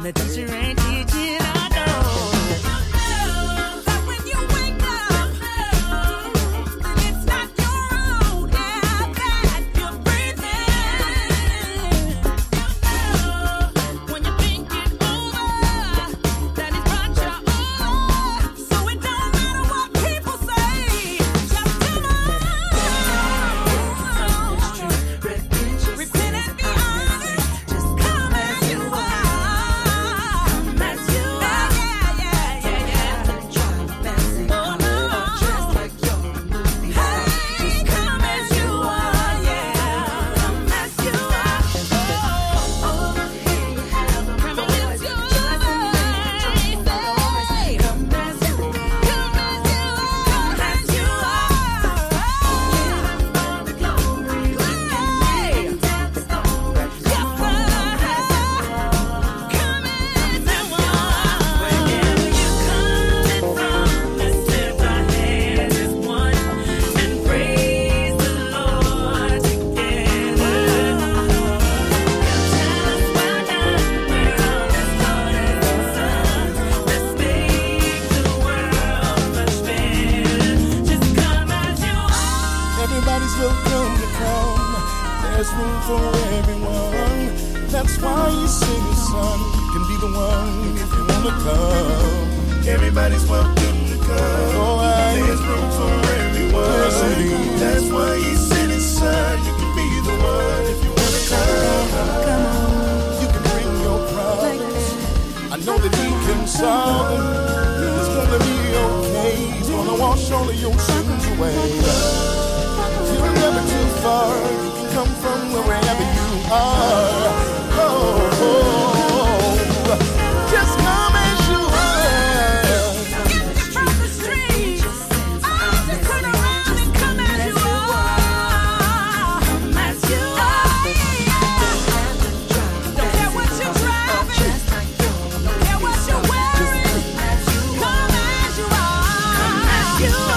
the teacher ain't teaching. I know that when you wake up, then it's not your own air that you're breathing. When you think it over, that it's not your own. So it don't matter what people say, just come on. Repent and be honest, just come as you are. Come as you are. Yeah. Oh no. Hey, come as you are. Yeah. Come as you are. Over here you have a privilege. Come as you are. Everybody's welcome to come. There's room for everyone. That's why you sing, son. You can be the one if you wanna come. Everybody's welcome to come. There's room for everyone. That's why you sing, son. You can be the one if you wanna come. You can bring your problems. I know that he can solve them. It's gonna be okay. He's gonna wash all of your sins away. You're never too far. You can come from wherever you are. Just come as you are. From the street, just turn around and come as you are. Come as you are. Don't care what you're driving, don't care what you're wearing. Come as you are. Come as you are.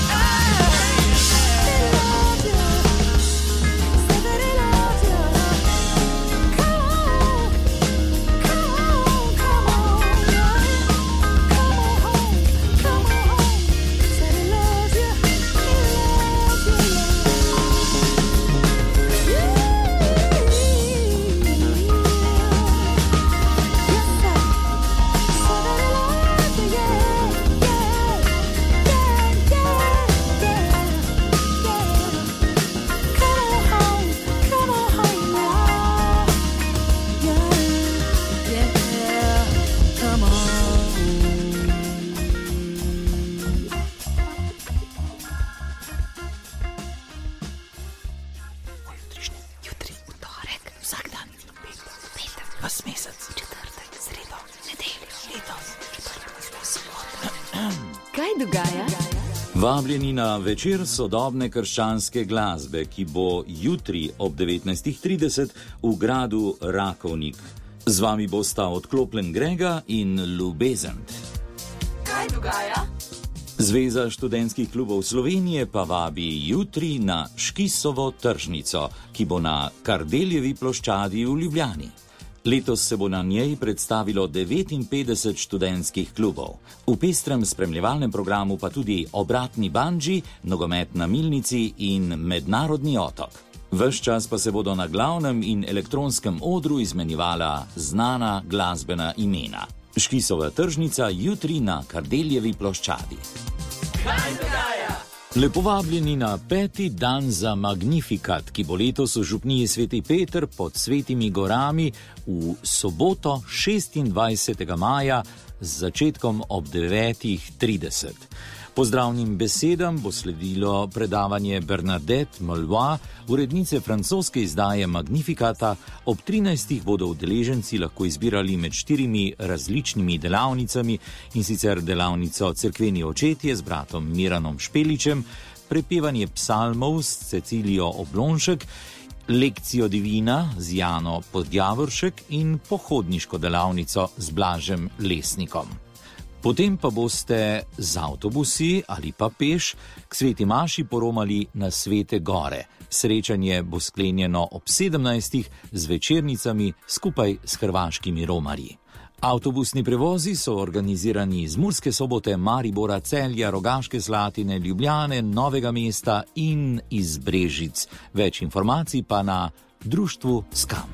Kaj dogaja? Vabljeni na večer sodobne krščanske glasbe, ki bo jutri ob 19:30 v gradu Rakovnik. Z vami bosta Odklopljen Grega in Lubezent. Kaj dogaja? Zveza študentskih klubov Slovenije pa vabi jutri na Škisovo tržnico, ki bo na Kardeljevi ploščadi v Ljubljani. Letos se bo na njej predstavilo 59 študentskih klubov. V pestrem spremljevalnem programu pa tudi obratni bandži, nogomet na milnici in mednarodni otok. Ves čas pa se bodo na glavnem in elektronskem odru izmenjevala znana glasbena imena. Škisova tržnica jutri na Kardeljevi ploščadi. Kaj dogaja? Lepo vabljeni na 5. dan za Magnifikat, ki bo letos v župniji Sveti Peter pod Svetimi gorami v soboto 26. maja z začetkom ob 9:30. Pozdravnim besedam bo sledilo predavanje Bernadette Malloy, urednice francoske izdaje Magnifikata. Ob 13. bodo udeleženci lahko izbirali med 4 različnimi delavnicami, in sicer delavnico Cerkveni očetje z bratom Miranom Špeličem, prepevanje psalmov s Cecilijo Oblonšek, lekcijo divina z Jano Podjavoršek in pohodniško delavnico z Blažem Lesnikom. Potem pa boste z avtobusi ali pa peš k Sveti maši poromali na Svete gore. Srečanje bo sklenjeno ob 17. z večernicami skupaj s hrvaškimi romarji. Avtobusni prevozi so organizirani iz Murske Sobote, Maribora, Celja, Rogaške Slatine, Ljubljane, Novega mesta in iz Brežic. Več informacij pa na društvu Skam.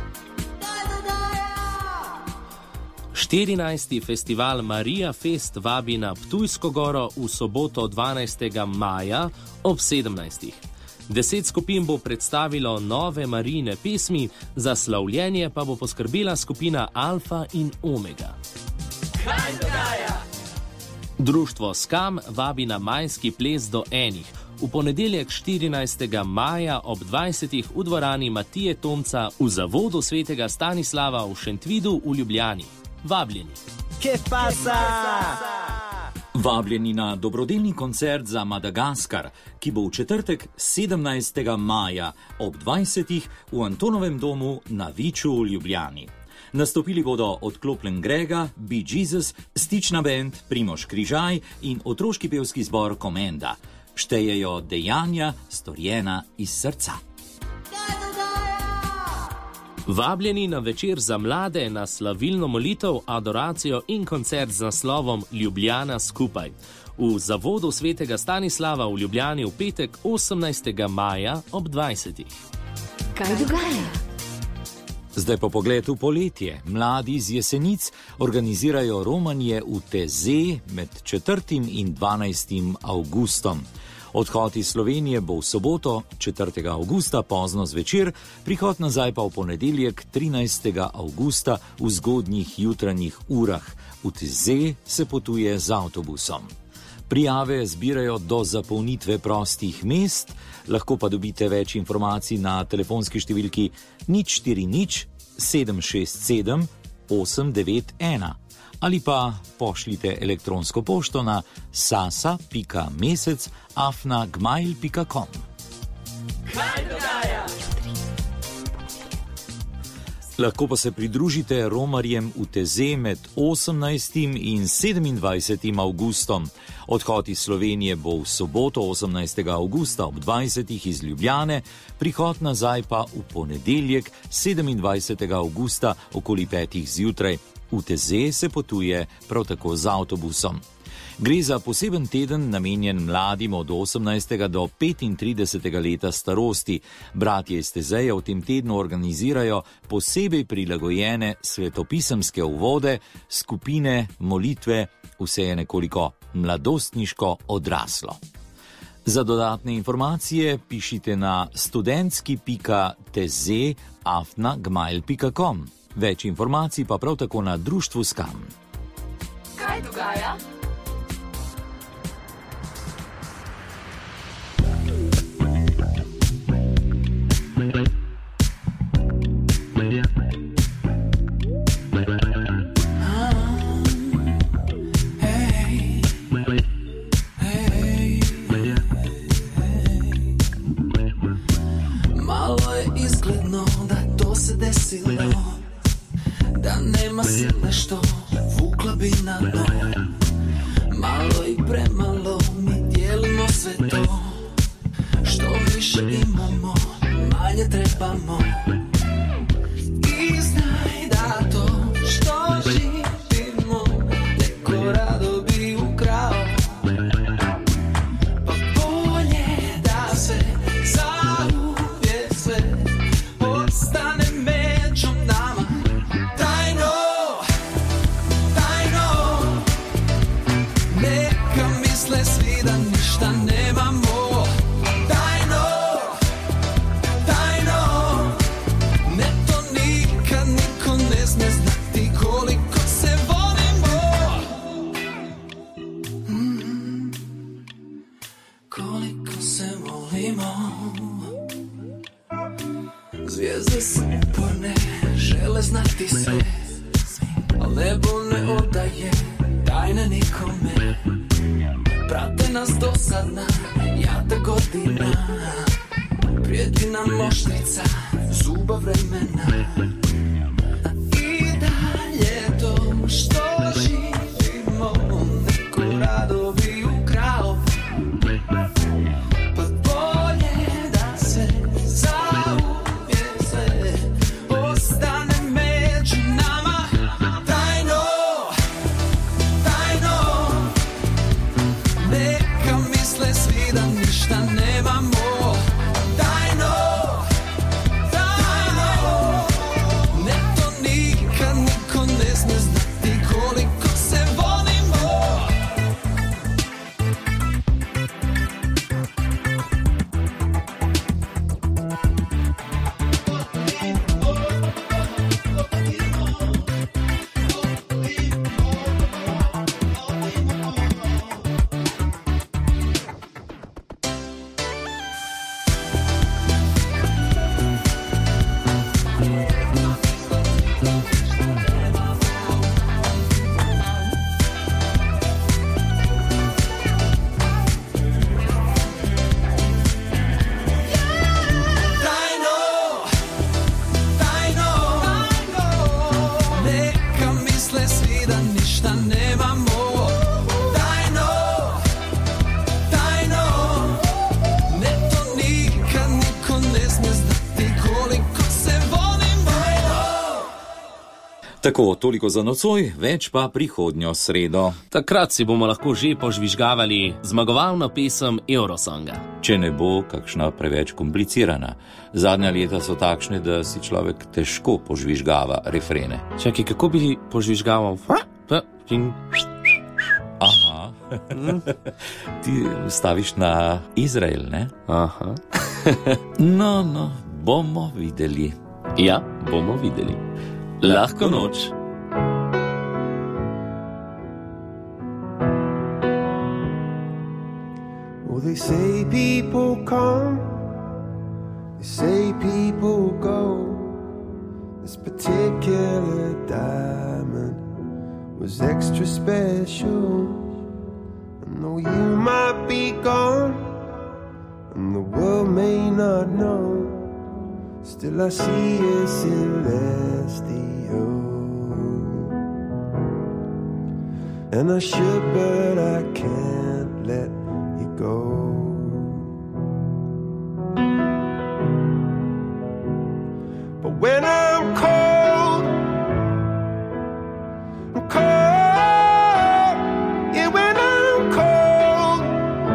14. festival Marija Fest vabi na Ptujsko goro v soboto 12. maja ob 17. 10 skupin bo predstavilo nove Marijine pesmi, za slavljenje pa bo poskrbela skupina Alfa in Omega. Kaj dogaja? Društvo Skam vabi na majski ples do enih. V ponedeljek 14. maja ob 20. v dvorani Matije Tomca v zavodu svetega Stanislava v Šentvidu v Ljubljani. Vabljeni. Che pasa? Vabljeni na dobrodelni koncert za Madagaskar, ki bo v četrtek 17. maja ob 20. v Antonovem domu na Viču v Ljubljani. Nastopili bodo Odklopljen Grega, Be Jesus, Stična band, Primož Križaj in otroški pevski zbor Komenda. Štejejo dejanja, storjena iz srca. Vabljeni na večer za mlade, na slavilno molitev, adoracijo in koncert z naslovom Ljubljana skupaj. V zavodu svetega Stanislava v Ljubljani v petek 18. maja ob 20. Kaj dogaja? Zdaj pa pogled v poletje. Mladi iz Jesenic organizirajo romanje v Teze med 4. in 12. avgustom. Odhod iz Slovenije bo v soboto, 4. avgusta, pozno zvečer, prihod nazaj pa v ponedeljek, 13. avgusta, v zgodnjih jutranjih urah. V Teze se potuje z avtobusom. Prijave zbirajo do zapolnitve prostih mest, lahko pa dobite več informacij na telefonski številki 040 767 891. Ali pa pošljite elektronsko pošto na sasa.mesec@gmail.com. Kaj dogaja? Lahko pa se pridružite romarjem v Teze med 18. in 27. avgustom. Odhod iz Slovenije bo v soboto 18. avgusta ob 20. iz Ljubljane, prihod nazaj pa v ponedeljek 27. avgusta okoli 5. zjutraj. V Teze se potuje prav tako z avtobusom. Gre za poseben teden namenjen mladim od 18. do 35. leta starosti. Bratje iz Tezeja v tem tednu organizirajo posebej prilagojene svetopisemske uvode, skupine, molitve, vse je nekoliko mladostniško odraslo. Za dodatne informacije pišite na studentski.teze@gmail.com. Več informacij pa prav tako na društvu Skam. Kaj dogaja? Malo je izgledno da to se desilo, da nema sile što vukla bi na dno. Malo i premalo mi dijelimo sve to, što više imamo, manje trebamo. I znaj da to što živimo, neko rado bi ukrao. Pa bolje da se zauvijek sve ostane među nama. Neka misle svi da ništa nemamo. Tajno, ne to nikad niko ne smije znati koliko se volimo. Koliko se volimo. Zvijezde su uporne, žele znati sve, al nebo ne odaje tajne nikome. Prate nas dosadna, jata godina, prijeti nam moštica, zuba vremena. I dalje to što živimo, neko rado bi ukrao. Pa bolje da se zauvijek sve ostane među nama. Tajno. Tako, toliko za nocoj, več pa prihodnjo sredo. Takrat si bomo lahko že požvižgavali zmagovalno pesem Eurosonga. Če ne bo kakšna preveč komplicirana. Zadnja leta so takšne, da si človek težko požvižgava refrene. Čakaj, kako bi požvižgaval? Aha. Ti staviš na Izrael, ne? Aha. No, bomo videli. Ja, bomo videli. Lahko noč. Oh, they say people come, they say people go. This particular diamond was extra special. And though you might be gone, and the world may not know, still I see a celestial. And I should, but I can't let you go. But when I'm cold, I'm cold. Yeah, when I'm cold,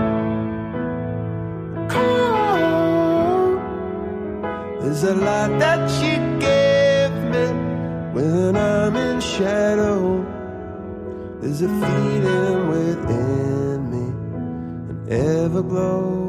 cold. There's a lot that you give me when I'm in shadow. There's a feeling within me, an everglow.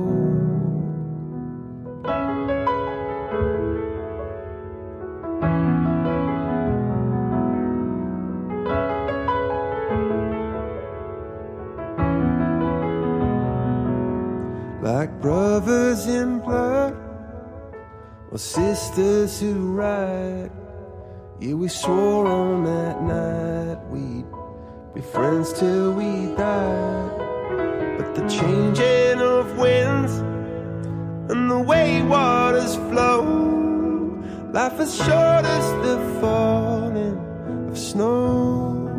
Like brothers in blood, or sisters who ride. Yeah, we swore on that night we'd be friends till we died. But the changing of winds and the way waters flow, life is short as the falling of snow.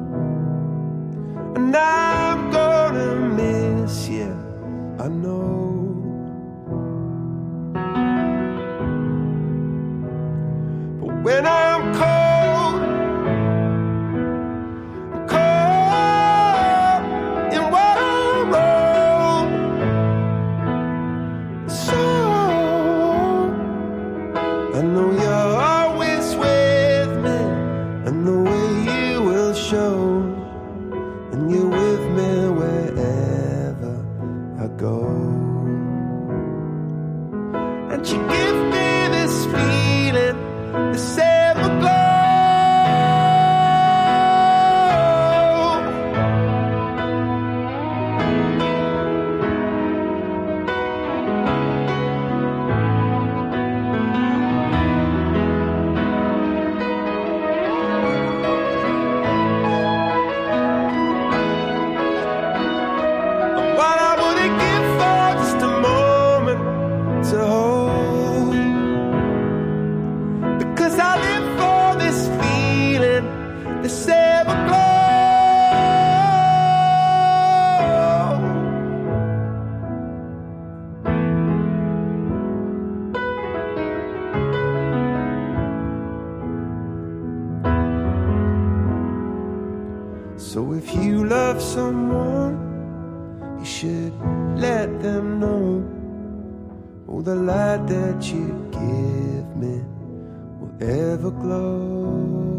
And I'm gonna miss you, I know. But when I'm cold, cold in what I wrote, so I know you're always with me, and the way you will show, and you're with me wherever I go. And you give me this feeling, this everglow. What I wouldn't give for just a moment to hold, because I live for this feeling, this everglow. So if you love someone, you should let them know. Oh, the light that you give me will ever glow.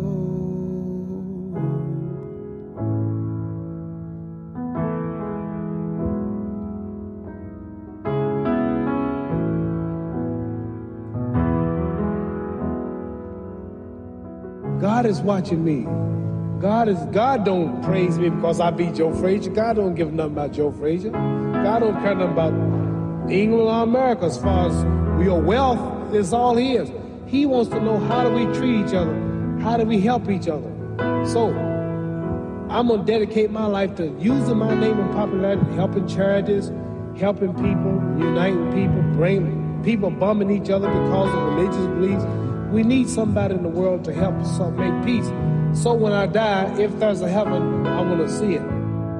God is watching me. God don't praise me because I beat Joe Frazier. God don't give nothing about Joe Frazier. God don't care nothing about England or America as far as your wealth is all his. He wants to know, how do we treat each other? How do we help each other? So, I'm going to dedicate my life to using my name and popularity, helping charities, helping people, uniting people, bringing people bumming each other because of religious beliefs. We need somebody in the world to help us make peace. So when I die, if there's a heaven, I want to see it.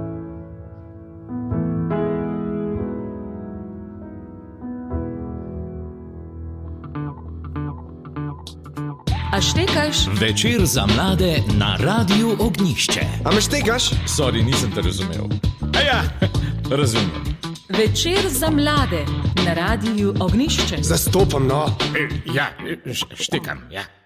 A štekaš? Večer za mlade na Radiu Ognjišče. A me štekaš? Sorry, nisem te razumel. A ja, razumem. Večer za mlade na Radiu Ognjišče. Zastopam, no. Ja, štekam, ja.